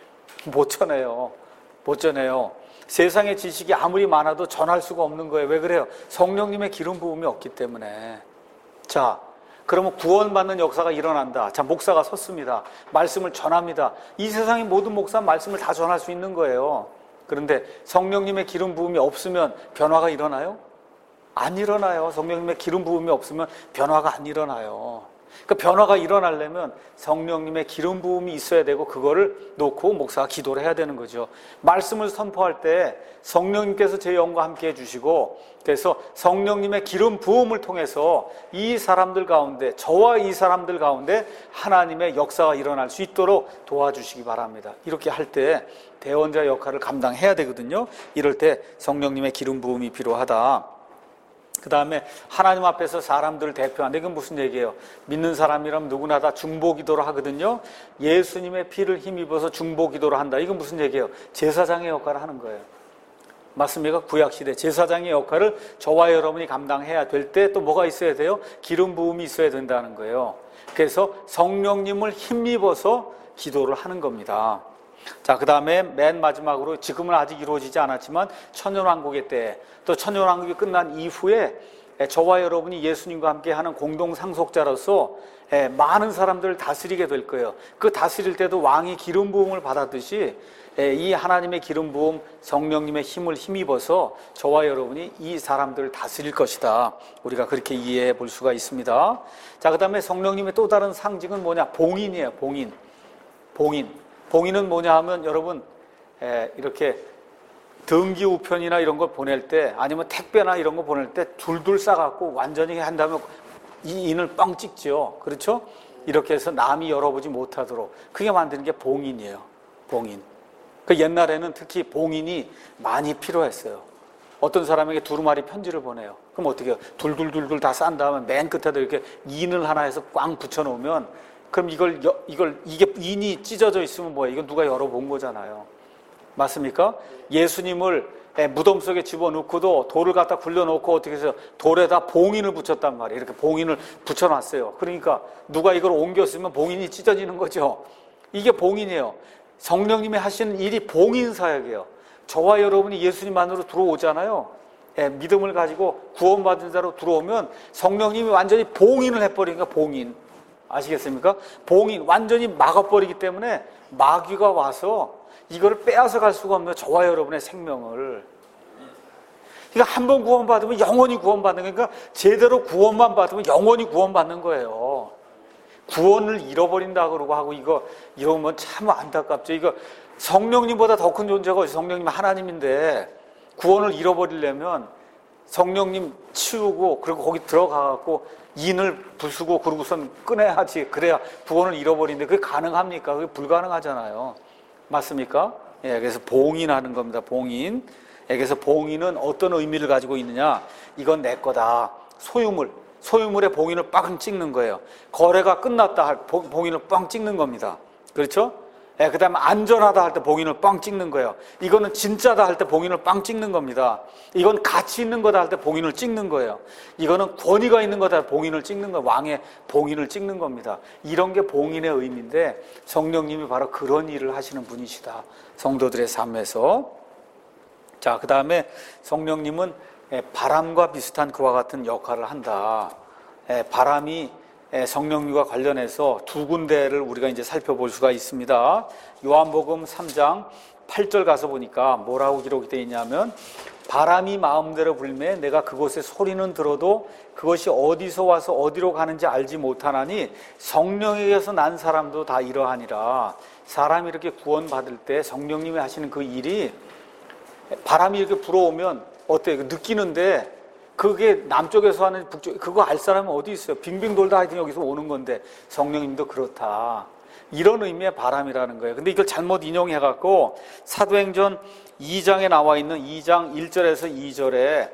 못 전해요. 못 전해요. 세상의 지식이 아무리 많아도 전할 수가 없는 거예요. 왜 그래요? 성령님의 기름 부음이 없기 때문에. 자, 그러면 구원받는 역사가 일어난다. 자, 목사가 섰습니다. 말씀을 전합니다. 이 세상의 모든 목사는 말씀을 다 전할 수 있는 거예요. 그런데 성령님의 기름 부음이 없으면 변화가 일어나요? 안 일어나요. 성령님의 기름 부음이 없으면 변화가 안 일어나요. 그 변화가 일어나려면 성령님의 기름 부음이 있어야 되고 그거를 놓고 목사가 기도를 해야 되는 거죠. 말씀을 선포할 때 성령님께서 제 영과 함께 해주시고 그래서 성령님의 기름 부음을 통해서 이 사람들 가운데 저와 이 사람들 가운데 하나님의 역사가 일어날 수 있도록 도와주시기 바랍니다. 이렇게 할 때 대언자 역할을 감당해야 되거든요. 이럴 때 성령님의 기름 부음이 필요하다. 그 다음에 하나님 앞에서 사람들을 대표한다. 이건 무슨 얘기예요? 믿는 사람이라면 누구나 다 중보기도를 하거든요. 예수님의 피를 힘입어서 중보기도를 한다. 이건 무슨 얘기예요? 제사장의 역할을 하는 거예요. 맞습니까? 구약시대 제사장의 역할을 저와 여러분이 감당해야 될 때 또 뭐가 있어야 돼요? 기름 부음이 있어야 된다는 거예요. 그래서 성령님을 힘입어서 기도를 하는 겁니다. 자, 그 다음에 맨 마지막으로 지금은 아직 이루어지지 않았지만 천년왕국의 때, 또 천년왕국이 끝난 이후에 저와 여러분이 예수님과 함께 하는 공동 상속자로서 많은 사람들을 다스리게 될 거예요. 그 다스릴 때도 왕이 기름 부음을 받았듯이 이 하나님의 기름 부음, 성령님의 힘을 힘입어서 저와 여러분이 이 사람들을 다스릴 것이다. 우리가 그렇게 이해해 볼 수가 있습니다. 자, 그 다음에 성령님의 또 다른 상징은 뭐냐? 봉인이에요. 봉인. 봉인. 봉인은 뭐냐 하면 여러분 이렇게 등기 우편이나 이런 걸 보낼 때, 아니면 택배나 이런 거 보낼 때 둘둘 싸갖고 완전히 한 다음에 이 인을 뻥 찍죠. 그렇죠? 이렇게 해서 남이 열어보지 못하도록 그게 만드는 게 봉인이에요. 봉인. 그 옛날에는 특히 봉인이 많이 필요했어요. 어떤 사람에게 두루마리 편지를 보내요. 그럼 어떻게 해요? 둘둘둘둘 다 싼 다음에 맨 끝에다 이렇게 인을 하나 해서 꽝 붙여놓으면, 그럼 이걸, 이걸, 이게 인이 찢어져 있으면 뭐예요? 이건 누가 열어본 거잖아요. 맞습니까? 예수님을 무덤 속에 집어넣고도 돌을 갖다 굴려놓고 어떻게 해서 돌에다 봉인을 붙였단 말이에요. 이렇게 봉인을 붙여놨어요. 그러니까 누가 이걸 옮겼으면 봉인이 찢어지는 거죠. 이게 봉인이에요. 성령님이 하시는 일이 봉인 사역이에요. 저와 여러분이 예수님 안으로 들어오잖아요. 예, 믿음을 가지고 구원받은 자로 들어오면 성령님이 완전히 봉인을 해버리니까 봉인. 아시겠습니까? 봉인, 완전히 막아버리기 때문에 마귀가 와서 이거를 빼앗아 갈 수가 없는 저와 여러분의 생명을. 그러니까 한 번 구원받으면 영원히 구원받는 거니까, 그러니까 제대로 구원만 받으면 영원히 구원받는 거예요. 구원을 잃어버린다 그러고 하고 이거 이러면 참 안타깝죠. 이거 성령님보다 더 큰 존재가 성령님 하나님인데 구원을 잃어버리려면 성령님 치우고 그리고 거기 들어가갖고 인을 부수고 그러고선 꺼내야지. 그래야 구원을 잃어버리는데 그게 가능합니까? 그게 불가능하잖아요. 맞습니까? 예, 그래서 봉인하는 겁니다. 봉인. 예, 그래서 봉인은 어떤 의미를 가지고 있느냐? 이건 내 거다. 소유물. 소유물에 봉인을 빵 찍는 거예요. 거래가 끝났다 할 봉인을 빵 찍는 겁니다. 그렇죠? 예, 그 다음에 안전하다 할 때 봉인을 빵 찍는 거예요. 이거는 진짜다 할 때 봉인을 빵 찍는 겁니다. 이건 가치 있는 거다 할 때 봉인을 찍는 거예요. 이거는 권위가 있는 거다 봉인을 찍는 거예요. 왕의 봉인을 찍는 겁니다. 이런 게 봉인의 의미인데 성령님이 바로 그런 일을 하시는 분이시다. 성도들의 삶에서. 자, 그 다음에 성령님은 바람과 비슷한 그와 같은 역할을 한다. 바람이 성령님과 관련해서 두 군데를 우리가 이제 살펴볼 수가 있습니다. 요한복음 삼 장 팔 절 가서 보니까 뭐라고 기록이 되어 있냐면, 바람이 마음대로 불매 내가 그곳의 소리는 들어도 그것이 어디서 와서 어디로 가는지 알지 못하나니 성령에게서 난 사람도 다 이러하니라. 사람이 이렇게 구원받을 때 성령님이 하시는 그 일이, 바람이 이렇게 불어오면 어때요? 느끼는데 그게 남쪽에서 하는 북쪽, 그거 알 사람은 어디 있어요? 빙빙 돌다 하여튼 여기서 오는 건데 성령님도 그렇다. 이런 의미의 바람이라는 거예요. 근데 이걸 잘못 인용해갖고 사도행전 이 장에 나와 있는 이 장 일 절에서 이 절에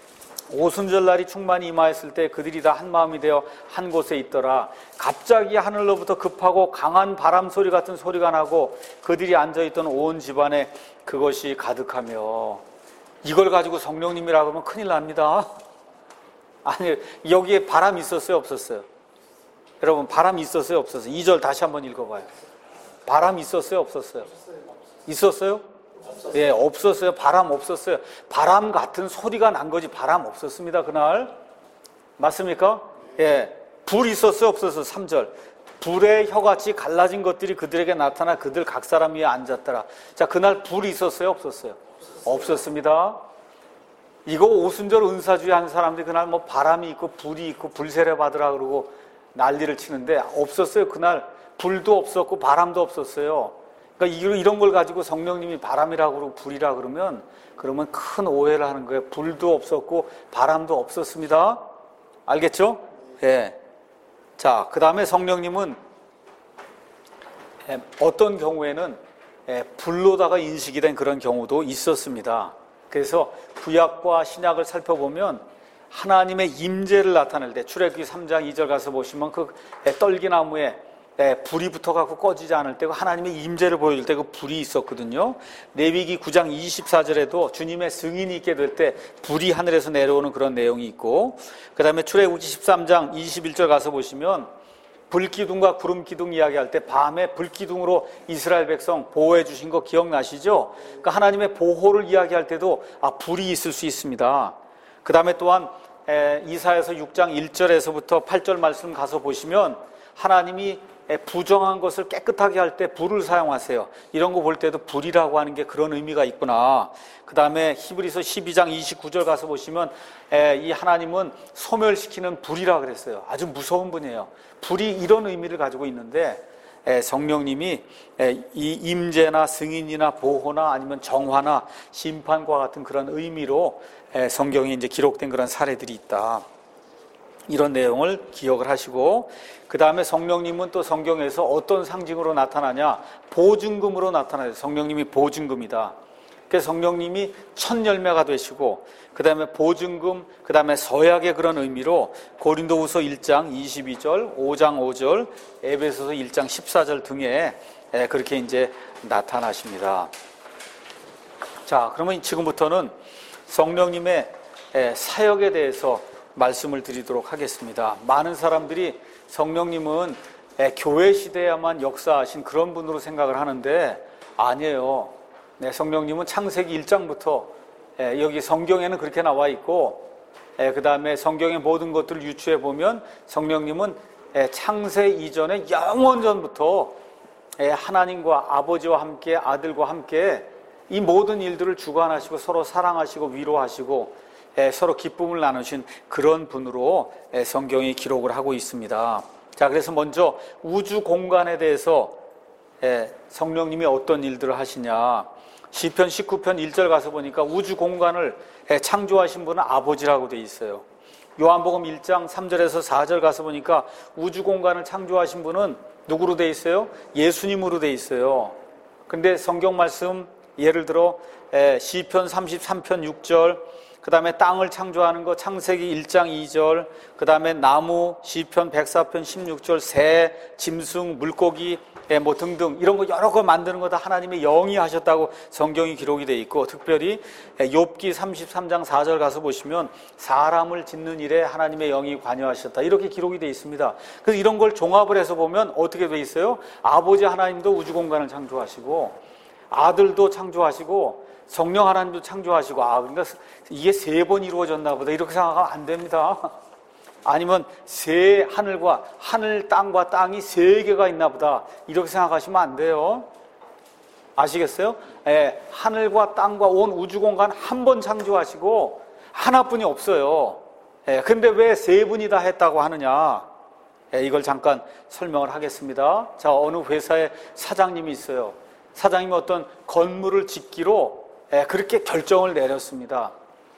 오순절날이 충만히 임하였을 때 그들이 다 한 마음이 되어 한 곳에 있더라. 갑자기 하늘로부터 급하고 강한 바람 소리 같은 소리가 나고 그들이 앉아있던 온 집안에 그것이 가득하며. 이걸 가지고 성령님이라고 하면 큰일 납니다. 아니, 여기에 바람이 있었어요, 없었어요? 여러분, 바람이 있었어요, 없었어요? 이 절 다시 한번 읽어봐요. 바람이 있었어요, 없었어요? 있었어요? 예, 없었어요. 바람 없었어요. 바람 같은 소리가 난 거지 바람 없었습니다, 그날. 맞습니까? 예, 불 있었어요, 없었어요? 삼 절. 불의 혀같이 갈라진 것들이 그들에게 나타나 그들 각 사람 위에 앉았더라. 자, 그날 불이 있었어요, 없었어요? 없었습니다. 이거 오순절 은사주의 한 사람들이 그날 뭐 바람이 있고 불이 있고 불세례 받으라 그러고 난리를 치는데 없었어요. 그날 불도 없었고 바람도 없었어요. 그러니까 이런 걸 가지고 성령님이 바람이라고 그러고 불이라 그러면 그러면 큰 오해를 하는 거예요. 불도 없었고 바람도 없었습니다. 알겠죠? 예. 자, 그 다음에 성령님은 어떤 경우에는 불로다가 인식이 된 그런 경우도 있었습니다. 그래서 구약과 신약을 살펴보면 하나님의 임재를 나타낼 때 출애굽기 삼 장 이 절 가서 보시면 그 떨기나무에 불이 붙어갖고 꺼지지 않을 때 하나님의 임재를 보여줄 때 그 불이 있었거든요. 레위기 구 장 이십사 절에도 주님의 승인이 있게 될 때 불이 하늘에서 내려오는 그런 내용이 있고, 그 다음에 출애굽기 십삼 장 이십일 절 가서 보시면 불기둥과 구름기둥 이야기할 때 밤에 불기둥으로 이스라엘 백성 보호해 주신 거 기억나시죠? 그러니까 하나님의 보호를 이야기할 때도 아, 불이 있을 수 있습니다. 그 다음에 또한 에, 이사야서 육 장 일 절에서부터 팔 절 말씀 가서 보시면 하나님이 부정한 것을 깨끗하게 할 때 불을 사용하세요. 이런 거 볼 때도 불이라고 하는 게 그런 의미가 있구나. 그 다음에 히브리서 십이 장 이십구 절 가서 보시면 이 하나님은 소멸시키는 불이라 그랬어요. 아주 무서운 분이에요. 불이 이런 의미를 가지고 있는데 성령님이 이 임재나 승인이나 보호나 아니면 정화나 심판과 같은 그런 의미로 성경에 이제 기록된 그런 사례들이 있다. 이런 내용을 기억을 하시고, 그 다음에 성령님은 또 성경에서 어떤 상징으로 나타나냐? 보증금으로 나타나요. 성령님이 보증금이다. 그래서 성령님이 첫 열매가 되시고, 그 다음에 보증금, 그 다음에 서약의 그런 의미로 고린도후서 일 장 이십이 절, 오 장 오 절, 에베소서 일 장 십사 절 등에 그렇게 이제 나타나십니다. 자, 그러면 지금부터는 성령님의 사역에 대해서 말씀을 드리도록 하겠습니다. 많은 사람들이 성령님은 교회 시대에만 역사하신 그런 분으로 생각을 하는데 아니에요. 네, 성령님은 창세기 일 장부터 여기 성경에는 그렇게 나와 있고, 그 다음에 성경의 모든 것들을 유추해 보면 성령님은 창세 이전에 영원 전부터 하나님과 아버지와 함께 아들과 함께 이 모든 일들을 주관하시고 서로 사랑하시고 위로하시고 서로 기쁨을 나누신 그런 분으로 성경이 기록을 하고 있습니다. 자, 그래서 먼저 우주 공간에 대해서 성령님이 어떤 일들을 하시냐. 시편 십구 편 일 절 가서 보니까 우주 공간을 창조하신 분은 아버지라고 돼 있어요. 요한복음 일 장 삼 절에서 사 절 가서 보니까 우주 공간을 창조하신 분은 누구로 돼 있어요? 예수님으로 돼 있어요. 근데 성경 말씀 예를 들어 시편 삼십삼 편 육 절, 그 다음에 땅을 창조하는 거 창세기 일 장 이 절, 그 다음에 나무 시편 백사 편 십육 절, 새, 짐승, 물고기 뭐 등등 이런 거 여러 거 만드는 거 다 하나님의 영이 하셨다고 성경이 기록이 돼 있고, 특별히 욥기 삼십삼 장 사 절 가서 보시면 사람을 짓는 일에 하나님의 영이 관여하셨다 이렇게 기록이 돼 있습니다. 그래서 이런 걸 종합을 해서 보면 어떻게 돼 있어요? 아버지 하나님도 우주 공간을 창조하시고 아들도 창조하시고 성령 하나님도 창조하시고, 아, 그러니까 이게 세 번 이루어졌나 보다 이렇게 생각하면 안 됩니다. 아니면 세 하늘과 하늘 땅과 땅이 세 개가 있나 보다 이렇게 생각하시면 안 돼요. 아시겠어요? 예, 하늘과 땅과 온 우주 공간 한 번 창조하시고 하나뿐이 없어요. 예, 근데 왜 세 분이 다 했다고 하느냐? 예, 이걸 잠깐 설명을 하겠습니다. 자, 어느 회사에 사장님이 있어요. 사장님이 어떤 건물을 짓기로 그렇게 결정을 내렸습니다.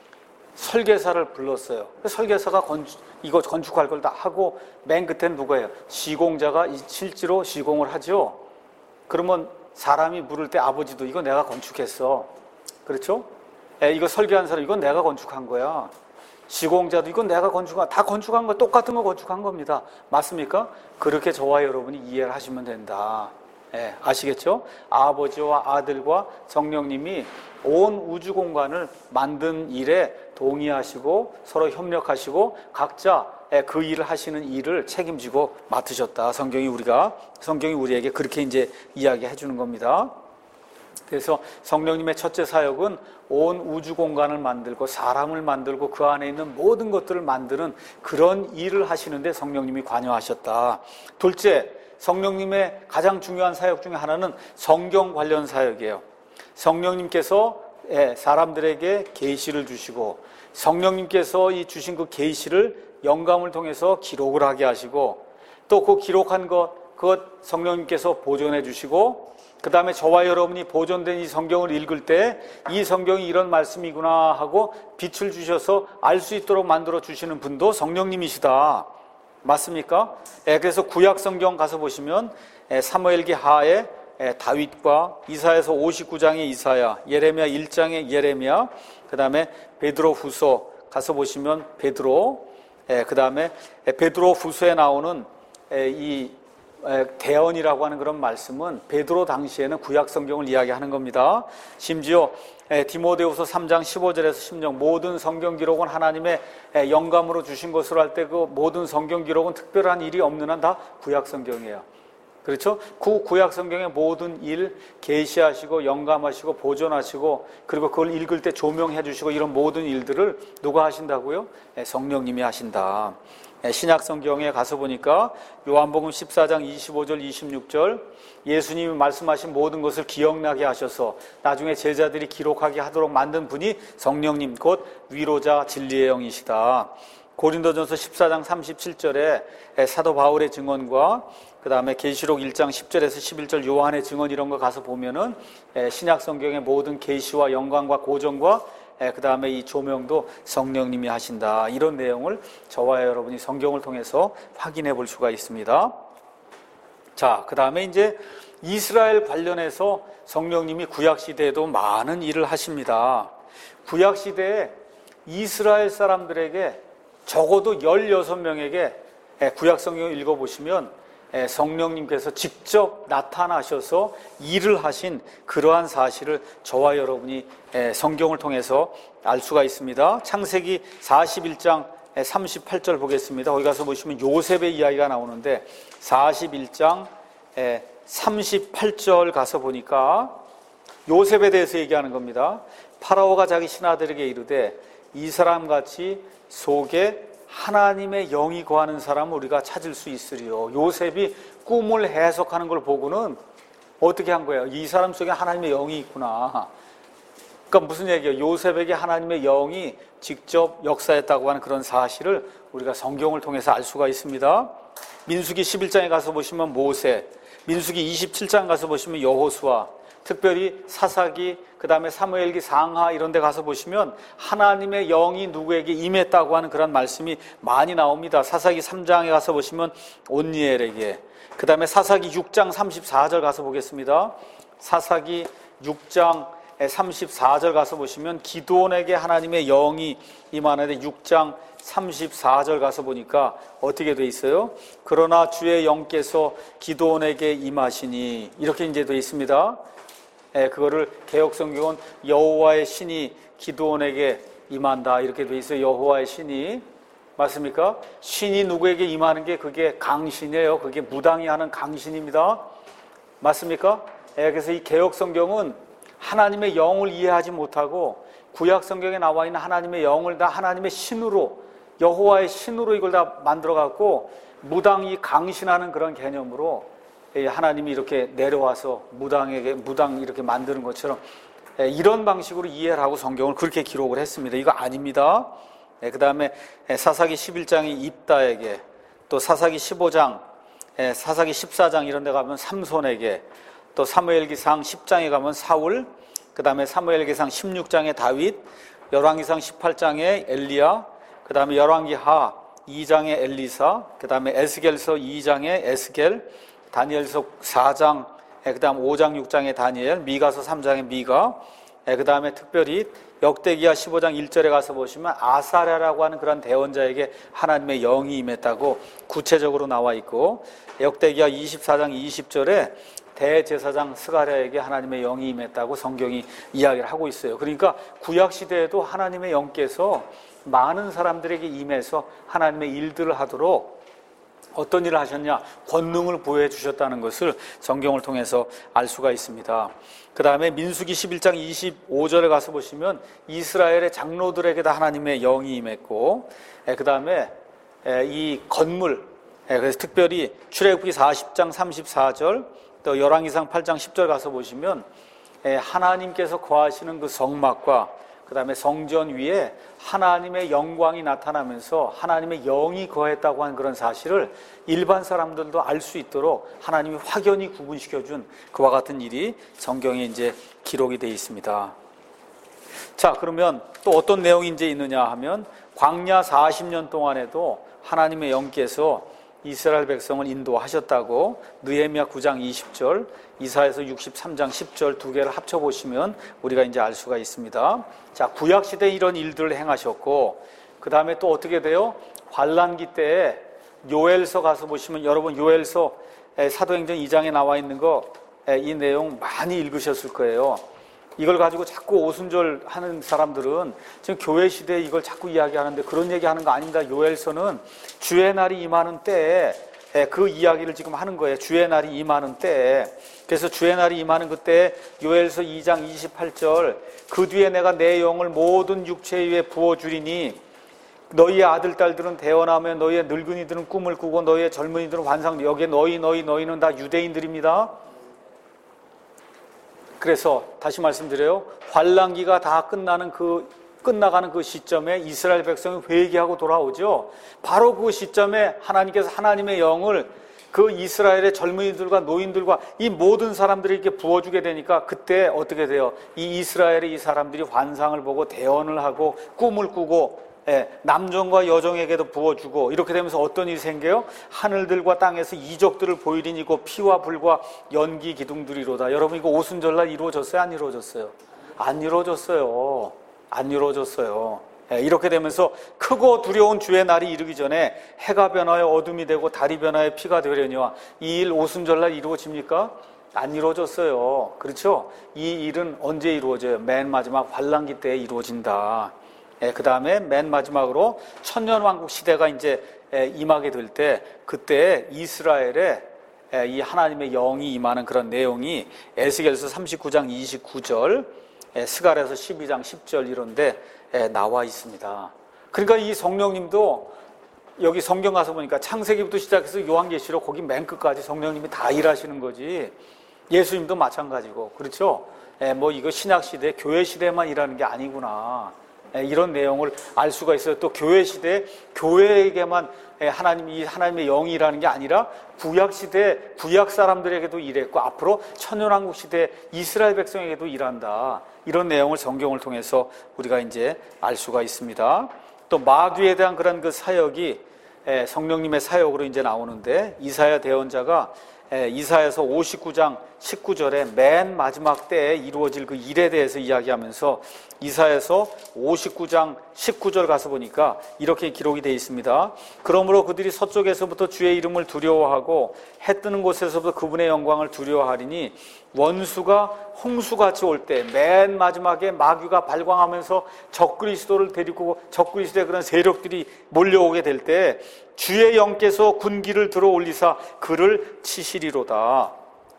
설계사를 불렀어요. 설계사가 건축, 이거 건축할 걸 다 하고 맨 끝에는 누구예요? 시공자가 실제로 시공을 하죠. 그러면 사람이 물을 때 아버지도 이거 내가 건축했어. 그렇죠? 이거 설계한 사람 이건 내가 건축한 거야. 시공자도 이건 내가 건축한, 다 건축한 거 똑같은 거 건축한 겁니다. 맞습니까? 그렇게 저와 여러분이 이해를 하시면 된다. 예, 아시겠죠? 아버지와 아들과 성령님이 온 우주 공간을 만든 일에 동의하시고 서로 협력하시고 각자 그 일을 하시는 일을 책임지고 맡으셨다. 성경이 우리가 성경이 우리에게 그렇게 이제 이야기해 주는 겁니다. 그래서 성령님의 첫째 사역은 온 우주 공간을 만들고 사람을 만들고 그 안에 있는 모든 것들을 만드는 그런 일을 하시는데 성령님이 관여하셨다. 둘째, 성령님의 가장 중요한 사역 중에 하나는 성경 관련 사역이에요. 성령님께서 사람들에게 계시를 주시고 성령님께서 이 주신 그 계시를 영감을 통해서 기록을 하게 하시고 또 그 기록한 것, 그것 성령님께서 보존해 주시고 그 다음에 저와 여러분이 보존된 이 성경을 읽을 때 이 성경이 이런 말씀이구나 하고 빛을 주셔서 알 수 있도록 만들어 주시는 분도 성령님이시다. 맞습니까? 그래서 구약 성경 가서 보시면 사무엘기 하에 다윗과 이사야서 오십구 장의 이사야, 예레미야 일 장의 예레미야, 그 다음에 베드로 후서 가서 보시면 베드로, 그 다음에 베드로 후서에 나오는 이 대언이라고 하는 그런 말씀은 베드로 당시에는 구약 성경을 이야기하는 겁니다. 심지어 디모데후서 삼 장 십오 절에서 십육 절 모든 성경 기록은 하나님의 영감으로 주신 것으로 할 때 그 모든 성경 기록은 특별한 일이 없는 한 다 구약 성경이에요. 그렇죠? 그 구약 성경의 모든 일 계시하시고 영감하시고 보존하시고 그리고 그걸 읽을 때 조명해 주시고 이런 모든 일들을 누가 하신다고요? 성령님이 하신다. 신약 성경에 가서 보니까 요한복음 십사 장 이십오 절 이십육 절 예수님이 말씀하신 모든 것을 기억나게 하셔서 나중에 제자들이 기록하게 하도록 만든 분이 성령님 곧 위로자 진리의 영이시다. 고린도전서 십사 장 삼십칠 절에 사도 바울의 증언과 그 다음에 계시록 일 장 십 절에서 십일 절 요한의 증언 이런 거 가서 보면은 신약 성경의 모든 계시와 영광과 고정과 그 다음에 이 조명도 성령님이 하신다. 이런 내용을 저와 여러분이 성경을 통해서 확인해 볼 수가 있습니다. 자, 그 다음에 이제 이스라엘 관련해서 성령님이 구약시대에도 많은 일을 하십니다. 구약시대에 이스라엘 사람들에게 적어도 열여섯 명에게 구약성경을 읽어보시면 성령님께서 직접 나타나셔서 일을 하신 그러한 사실을 저와 여러분이 성경을 통해서 알 수가 있습니다. 창세기 사십일 장 삼십팔 절 보겠습니다. 거기 가서 보시면 요셉의 이야기가 나오는데 사십일 장 삼십팔 절 가서 보니까 요셉에 대해서 얘기하는 겁니다. 파라오가 자기 신하들에게 이르되 이 사람같이 속에 하나님의 영이 거하는 사람을 우리가 찾을 수 있으리요. 요셉이 꿈을 해석하는 걸 보고는 어떻게 한 거예요? 이 사람 속에 하나님의 영이 있구나. 그러니까 무슨 얘기예요? 요셉에게 하나님의 영이 직접 역사했다고 하는 그런 사실을 우리가 성경을 통해서 알 수가 있습니다. 민수기 십일 장에 가서 보시면 모세, 민수기 이십칠 장 가서 보시면 여호수아, 특별히 사사기, 그 다음에 사무엘기 상하 이런 데 가서 보시면 하나님의 영이 누구에게 임했다고 하는 그런 말씀이 많이 나옵니다. 사사기 삼 장에 가서 보시면 온니엘에게, 그 다음에 사사기 육 장 삼십사 절 가서 보겠습니다. 사사기 육 장 삼십사 절 가서 보시면 기드온에게 하나님의 영이 임하는데 육 장 삼십사 절 가서 보니까 어떻게 돼 있어요? 그러나 주의 영께서 기드온에게 임하시니 이렇게 이제 돼 있습니다. 예, 그거를 개역성경은 여호와의 신이 기드온에게 임한다 이렇게 돼 있어요. 여호와의 신이 맞습니까? 신이 누구에게 임하는 게 그게 강신이에요. 그게 무당이 하는 강신입니다. 맞습니까? 예, 그래서 이 개역성경은 하나님의 영을 이해하지 못하고 구약성경에 나와 있는 하나님의 영을 다 하나님의 신으로 여호와의 신으로 이걸 다 만들어 갖고 무당이 강신하는 그런 개념으로 하나님이 이렇게 내려와서 무당에게 무당 이렇게 만드는 것처럼 이런 방식으로 이해를 하고 성경을 그렇게 기록을 했습니다. 이거 아닙니다. 그 다음에 사사기 십일 장이 입다에게, 또 사사기 십오 장, 사사기 십사 장 이런 데 가면 삼손에게, 또 사무엘기상 십 장에 가면 사울, 그 다음에 사무엘기상 십육 장에 다윗, 열왕기상 십팔 장에 엘리야, 그 다음에 열왕기하 이 장에 엘리사, 그 다음에 에스겔서 이 장에 에스겔, 다니엘서 사 장, 그 다음 오 장 육 장에 다니엘, 미가서 삼 장에 미가, 그 다음에 특별히 역대기하 십오 장 일 절에 가서 보시면 아사랴라고 하는 그런 대원자에게 하나님의 영이 임했다고 구체적으로 나와 있고, 역대기하 이십사 장 이십 절에 대제사장 스가랴에게 하나님의 영이 임했다고 성경이 이야기를 하고 있어요. 그러니까 구약시대에도 하나님의 영께서 많은 사람들에게 임해서 하나님의 일들을 하도록 어떤 일을 하셨냐? 권능을 부여해 주셨다는 것을 성경을 통해서 알 수가 있습니다. 그 다음에 민수기 십일 장 이십오 절에 가서 보시면 이스라엘의 장로들에게 다 하나님의 영이 임했고, 그 다음에 이 건물, 그래서 특별히 출애굽기 사십 장 삼십사 절, 또 열왕기상 팔 장 십 절 가서 보시면 하나님께서 거하시는 그 성막과 그 다음에 성전 위에 하나님의 영광이 나타나면서 하나님의 영이 거했다고 하는 그런 사실을 일반 사람들도 알 수 있도록 하나님이 확연히 구분시켜준 그와 같은 일이 성경에 이제 기록이 되어 있습니다. 자, 그러면 또 어떤 내용이 이제 있느냐 하면 광야 사십 년 동안에도 하나님의 영께서 이스라엘 백성을 인도하셨다고 느헤미야 구 장 이십 절, 이사야서 육십삼 장 십 절 두 개를 합쳐보시면 우리가 이제 알 수가 있습니다. 자, 구약시대에 이런 일들을 행하셨고, 그 다음에 또 어떻게 돼요? 환란기 때에 요엘서 가서 보시면, 여러분 요엘서 사도행전 이 장에 나와 있는 거 이 내용 많이 읽으셨을 거예요. 이걸 가지고 자꾸 오순절 하는 사람들은 지금 교회 시대에 이걸 자꾸 이야기하는데 그런 얘기하는 거 아닙니다. 요엘서는 주의 날이 임하는 때에 그 이야기를 지금 하는 거예요. 주의 날이 임하는 때에. 그래서 주의 날이 임하는 그때 요엘서 이 장 이십팔 절 그 뒤에 내가 내 영을 모든 육체 위에 부어주리니 너희의 아들 딸들은 대언하며 너희의 늙은이들은 꿈을 꾸고 너희의 젊은이들은 환상. 여기에 너희 너희 너희는 다 유대인들입니다. 그래서 다시 말씀드려요. 환란기가 다 끝나는 그 끝나가는 그 시점에 이스라엘 백성이 회개하고 돌아오죠. 바로 그 시점에 하나님께서 하나님의 영을 그 이스라엘의 젊은이들과 노인들과 이 모든 사람들에게 부어주게 되니까 그때 어떻게 돼요? 이 이스라엘의 이 사람들이 환상을 보고 대언을 하고 꿈을 꾸고 예, 남정과 여정에게도 부어주고 이렇게 되면서 어떤 일이 생겨요? 하늘들과 땅에서 이적들을 보이리니 곧 피와 불과 연기 기둥들이로다. 여러분 이거 오순절날 이루어졌어요? 안 이루어졌어요? 안 이루어졌어요. 안 이루어졌어요. 예, 이렇게 되면서 크고 두려운 주의 날이 이르기 전에 해가 변하여 어둠이 되고 달이 변하여 피가 되려니와 이 일 오순절날 이루어집니까? 안 이루어졌어요. 그렇죠? 이 일은 언제 이루어져요? 맨 마지막 환란기 때에 이루어진다. 예, 그 다음에 맨 마지막으로 천년왕국 시대가 이제 임하게 될 때 그때 이스라엘에 이 하나님의 영이 임하는 그런 내용이 에스겔서 삼십구 장 이십구 절, 스가랴서 십이 장 십 절 이런데 나와 있습니다. 그러니까 이 성령님도 여기 성경 가서 보니까 창세기부터 시작해서 요한계시록 거기 맨 끝까지 성령님이 다 일하시는 거지. 예수님도 마찬가지고 그렇죠? 뭐 이거 신약시대 교회 시대만 일하는 게 아니구나. 이런 내용을 알 수가 있어요. 또 교회 시대에 교회에게만 하나님, 이 하나님의 영이라는 게 아니라 구약 시대 구약 사람들에게도 일했고 앞으로 천년왕국 시대 이스라엘 백성에게도 일한다. 이런 내용을 성경을 통해서 우리가 이제 알 수가 있습니다. 또 마귀에 대한 그런 그 사역이 성령님의 사역으로 이제 나오는데 이사야 대언자가 이사야서 오십구 장 십구 절에 맨 마지막 때에 이루어질 그 일에 대해서 이야기하면서 이사야서 오십구 장 십구 절 가서 보니까 이렇게 기록이 되어 있습니다. 그러므로 그들이 서쪽에서부터 주의 이름을 두려워하고 해 뜨는 곳에서부터 그분의 영광을 두려워하리니 원수가 홍수같이 올 때 맨 마지막에 마귀가 발광하면서 적그리스도를 데리고 적그리스도의 그런 세력들이 몰려오게 될 때 주의 영께서 군기를 들어 올리사 그를 치시리로다.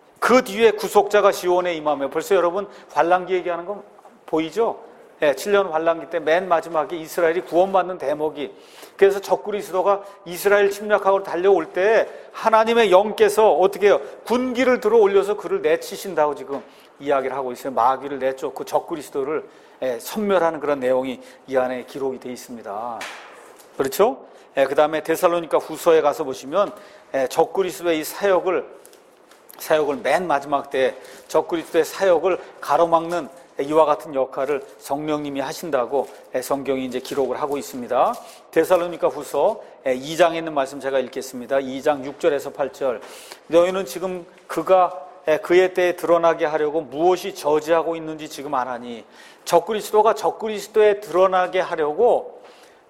그 뒤에 구속자가 시온에 임하며 벌써 여러분 환란기 얘기하는 건 보이죠? 네, 칠 년 환란기 때 맨 마지막에 이스라엘이 구원받는 대목이 그래서 적그리스도가 이스라엘 침략하고 달려올 때 하나님의 영께서 어떻게 해요? 군기를 들어 올려서 그를 내치신다고 지금 이야기를 하고 있어요. 마귀를 내쫓고 적그리스도를 섬멸하는 그런 내용이 이 안에 기록이 되어 있습니다. 그렇죠? 그 다음에 데살로니가 후서에 가서 보시면 적그리스도의 이 사역을 사역을 맨 마지막 때 적그리스도의 사역을 가로막는 이와 같은 역할을 성령님이 하신다고 성경이 이제 기록을 하고 있습니다. 데살로니가 후서 이 장에 있는 말씀 제가 읽겠습니다. 이 장 육 절에서 팔 절. 너희는 지금 그가 그의 때에 드러나게 하려고 무엇이 저지하고 있는지 지금 아나니 적그리스도가 적그리스도에 드러나게 하려고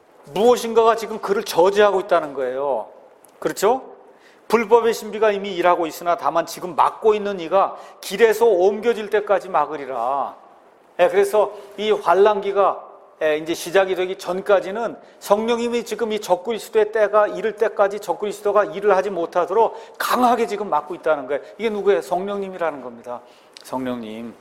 무엇인가가 지금 그를 저지하고 있다는 거예요. 그렇죠? 불법의 신비가 이미 일하고 있으나 다만 지금 막고 있는 이가 길에서 옮겨질 때까지 막으리라. 그래서 이 환란기가 이제 시작이 되기 전까지는 성령님이 지금 이 적그리스도의 때가 이를 때까지 적그리스도가 일을 하지 못하도록 강하게 지금 막고 있다는 거예요. 이게 누구예요? 성령님이라는 겁니다. 성령님.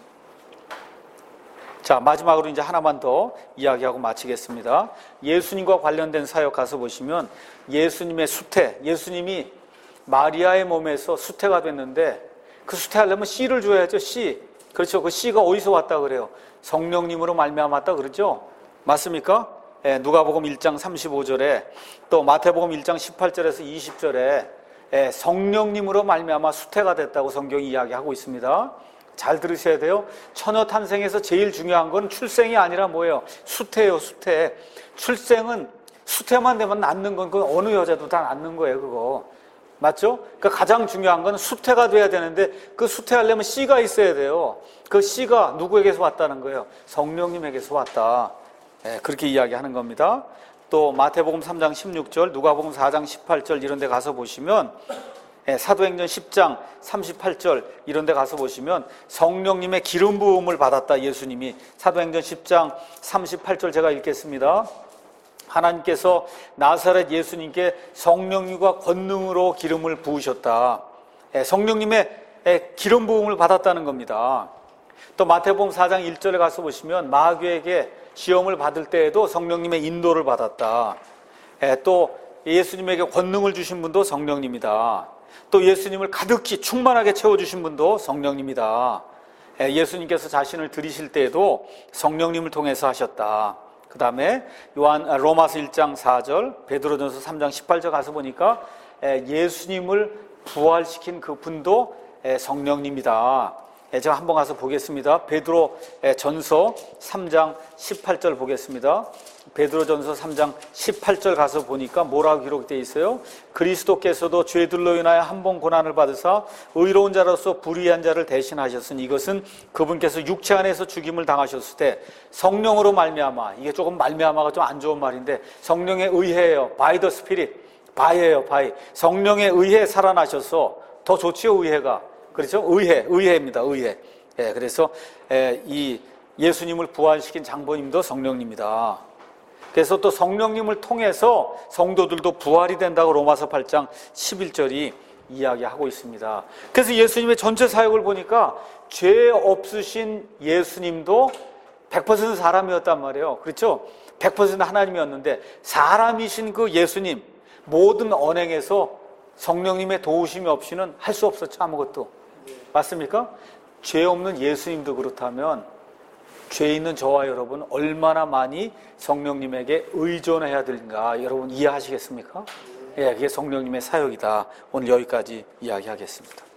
자, 마지막으로 이제 하나만 더 이야기하고 마치겠습니다. 예수님과 관련된 사역 가서 보시면 예수님의 수태, 예수님이 마리아의 몸에서 수태가 됐는데 그 수태하려면 씨를 줘야죠. 씨. 그렇죠. 그 씨가 어디서 왔다 그래요? 성령님으로 말미암았다 그러죠. 맞습니까? 예, 누가복음 일 장 삼십오 절에 또 마태복음 일 장 십팔 절에서 이십 절에 예, 성령님으로 말미암아 수태가 됐다고 성경이 이야기하고 있습니다. 잘 들으셔야 돼요. 처녀 탄생에서 제일 중요한 건 출생이 아니라 뭐예요? 수태예요. 수태. 출생은 수태만 되면 낫는 건 그건 어느 여자도 다 낫는 거예요. 그거. 맞죠? 그러니까 가장 중요한 건 수태가 돼야 되는데 그 수태하려면 씨가 있어야 돼요. 그 씨가 누구에게서 왔다는 거예요? 성령님에게서 왔다. 네, 그렇게 이야기하는 겁니다. 또 마태복음 삼 장 십육 절, 누가복음 사 장 십팔 절 이런 데 가서 보시면 예, 사도행전 십 장 삼십팔 절 이런 데 가서 보시면 성령님의 기름 부음을 받았다. 예수님이 사도행전 십 장 삼십팔 절 제가 읽겠습니다. 하나님께서 나사렛 예수님께 성령님과 권능으로 기름을 부으셨다. 예, 성령님의 예, 기름 부음을 받았다는 겁니다. 또 마태복음 사 장 일 절에 가서 보시면 마귀에게 시험을 받을 때에도 성령님의 인도를 받았다. 예, 또 예수님에게 권능을 주신 분도 성령님이다. 또 예수님을 가득히 충만하게 채워주신 분도 성령님이다. 예, 예수님께서 자신을 들이실 때에도 성령님을 통해서 하셨다. 그 다음에 요한 로마서 일 장 사 절, 베드로전서 삼 장 십팔 절 가서 보니까 예, 예수님을 부활시킨 그 분도 예, 성령님이다. 예, 제가 한번 가서 보겠습니다. 베드로 전서 삼 장 십팔 절 보겠습니다. 베드로 전서 삼 장 십팔 절 가서 보니까 뭐라고 기록되어 있어요? 그리스도께서도 죄들로 인하여 한 번 고난을 받으사 의로운 자로서 불의한 자를 대신하셨으니 이것은 그분께서 육체 안에서 죽임을 당하셨을 때 성령으로 말미암아, 이게 조금 말미암아가 좀 안 좋은 말인데 성령에 의해요. by the spirit, by예요. by. 성령에 의해 살아나셔서 더 좋지요. 의해가. 그렇죠? 의해, 의해입니다. 의해. 예, 그래서 예, 이 예수님을 부활시킨 장본님도 성령님이다. 그래서 또 성령님을 통해서 성도들도 부활이 된다고 로마서 팔 장 십일 절이 이야기하고 있습니다. 그래서 예수님의 전체 사역을 보니까 죄 없으신 예수님도 백 퍼센트 사람이었단 말이에요. 그렇죠? 백 퍼센트 하나님이었는데 사람이신 그 예수님 모든 언행에서 성령님의 도우심이 없이는 할 수 없었죠. 아무것도. 맞습니까? 죄 없는 예수님도 그렇다면 죄 있는 저와 여러분 얼마나 많이 성령님에게 의존해야 되는가 여러분 이해하시겠습니까? 예, 그게 성령님의 사역이다. 오늘 여기까지 이야기하겠습니다.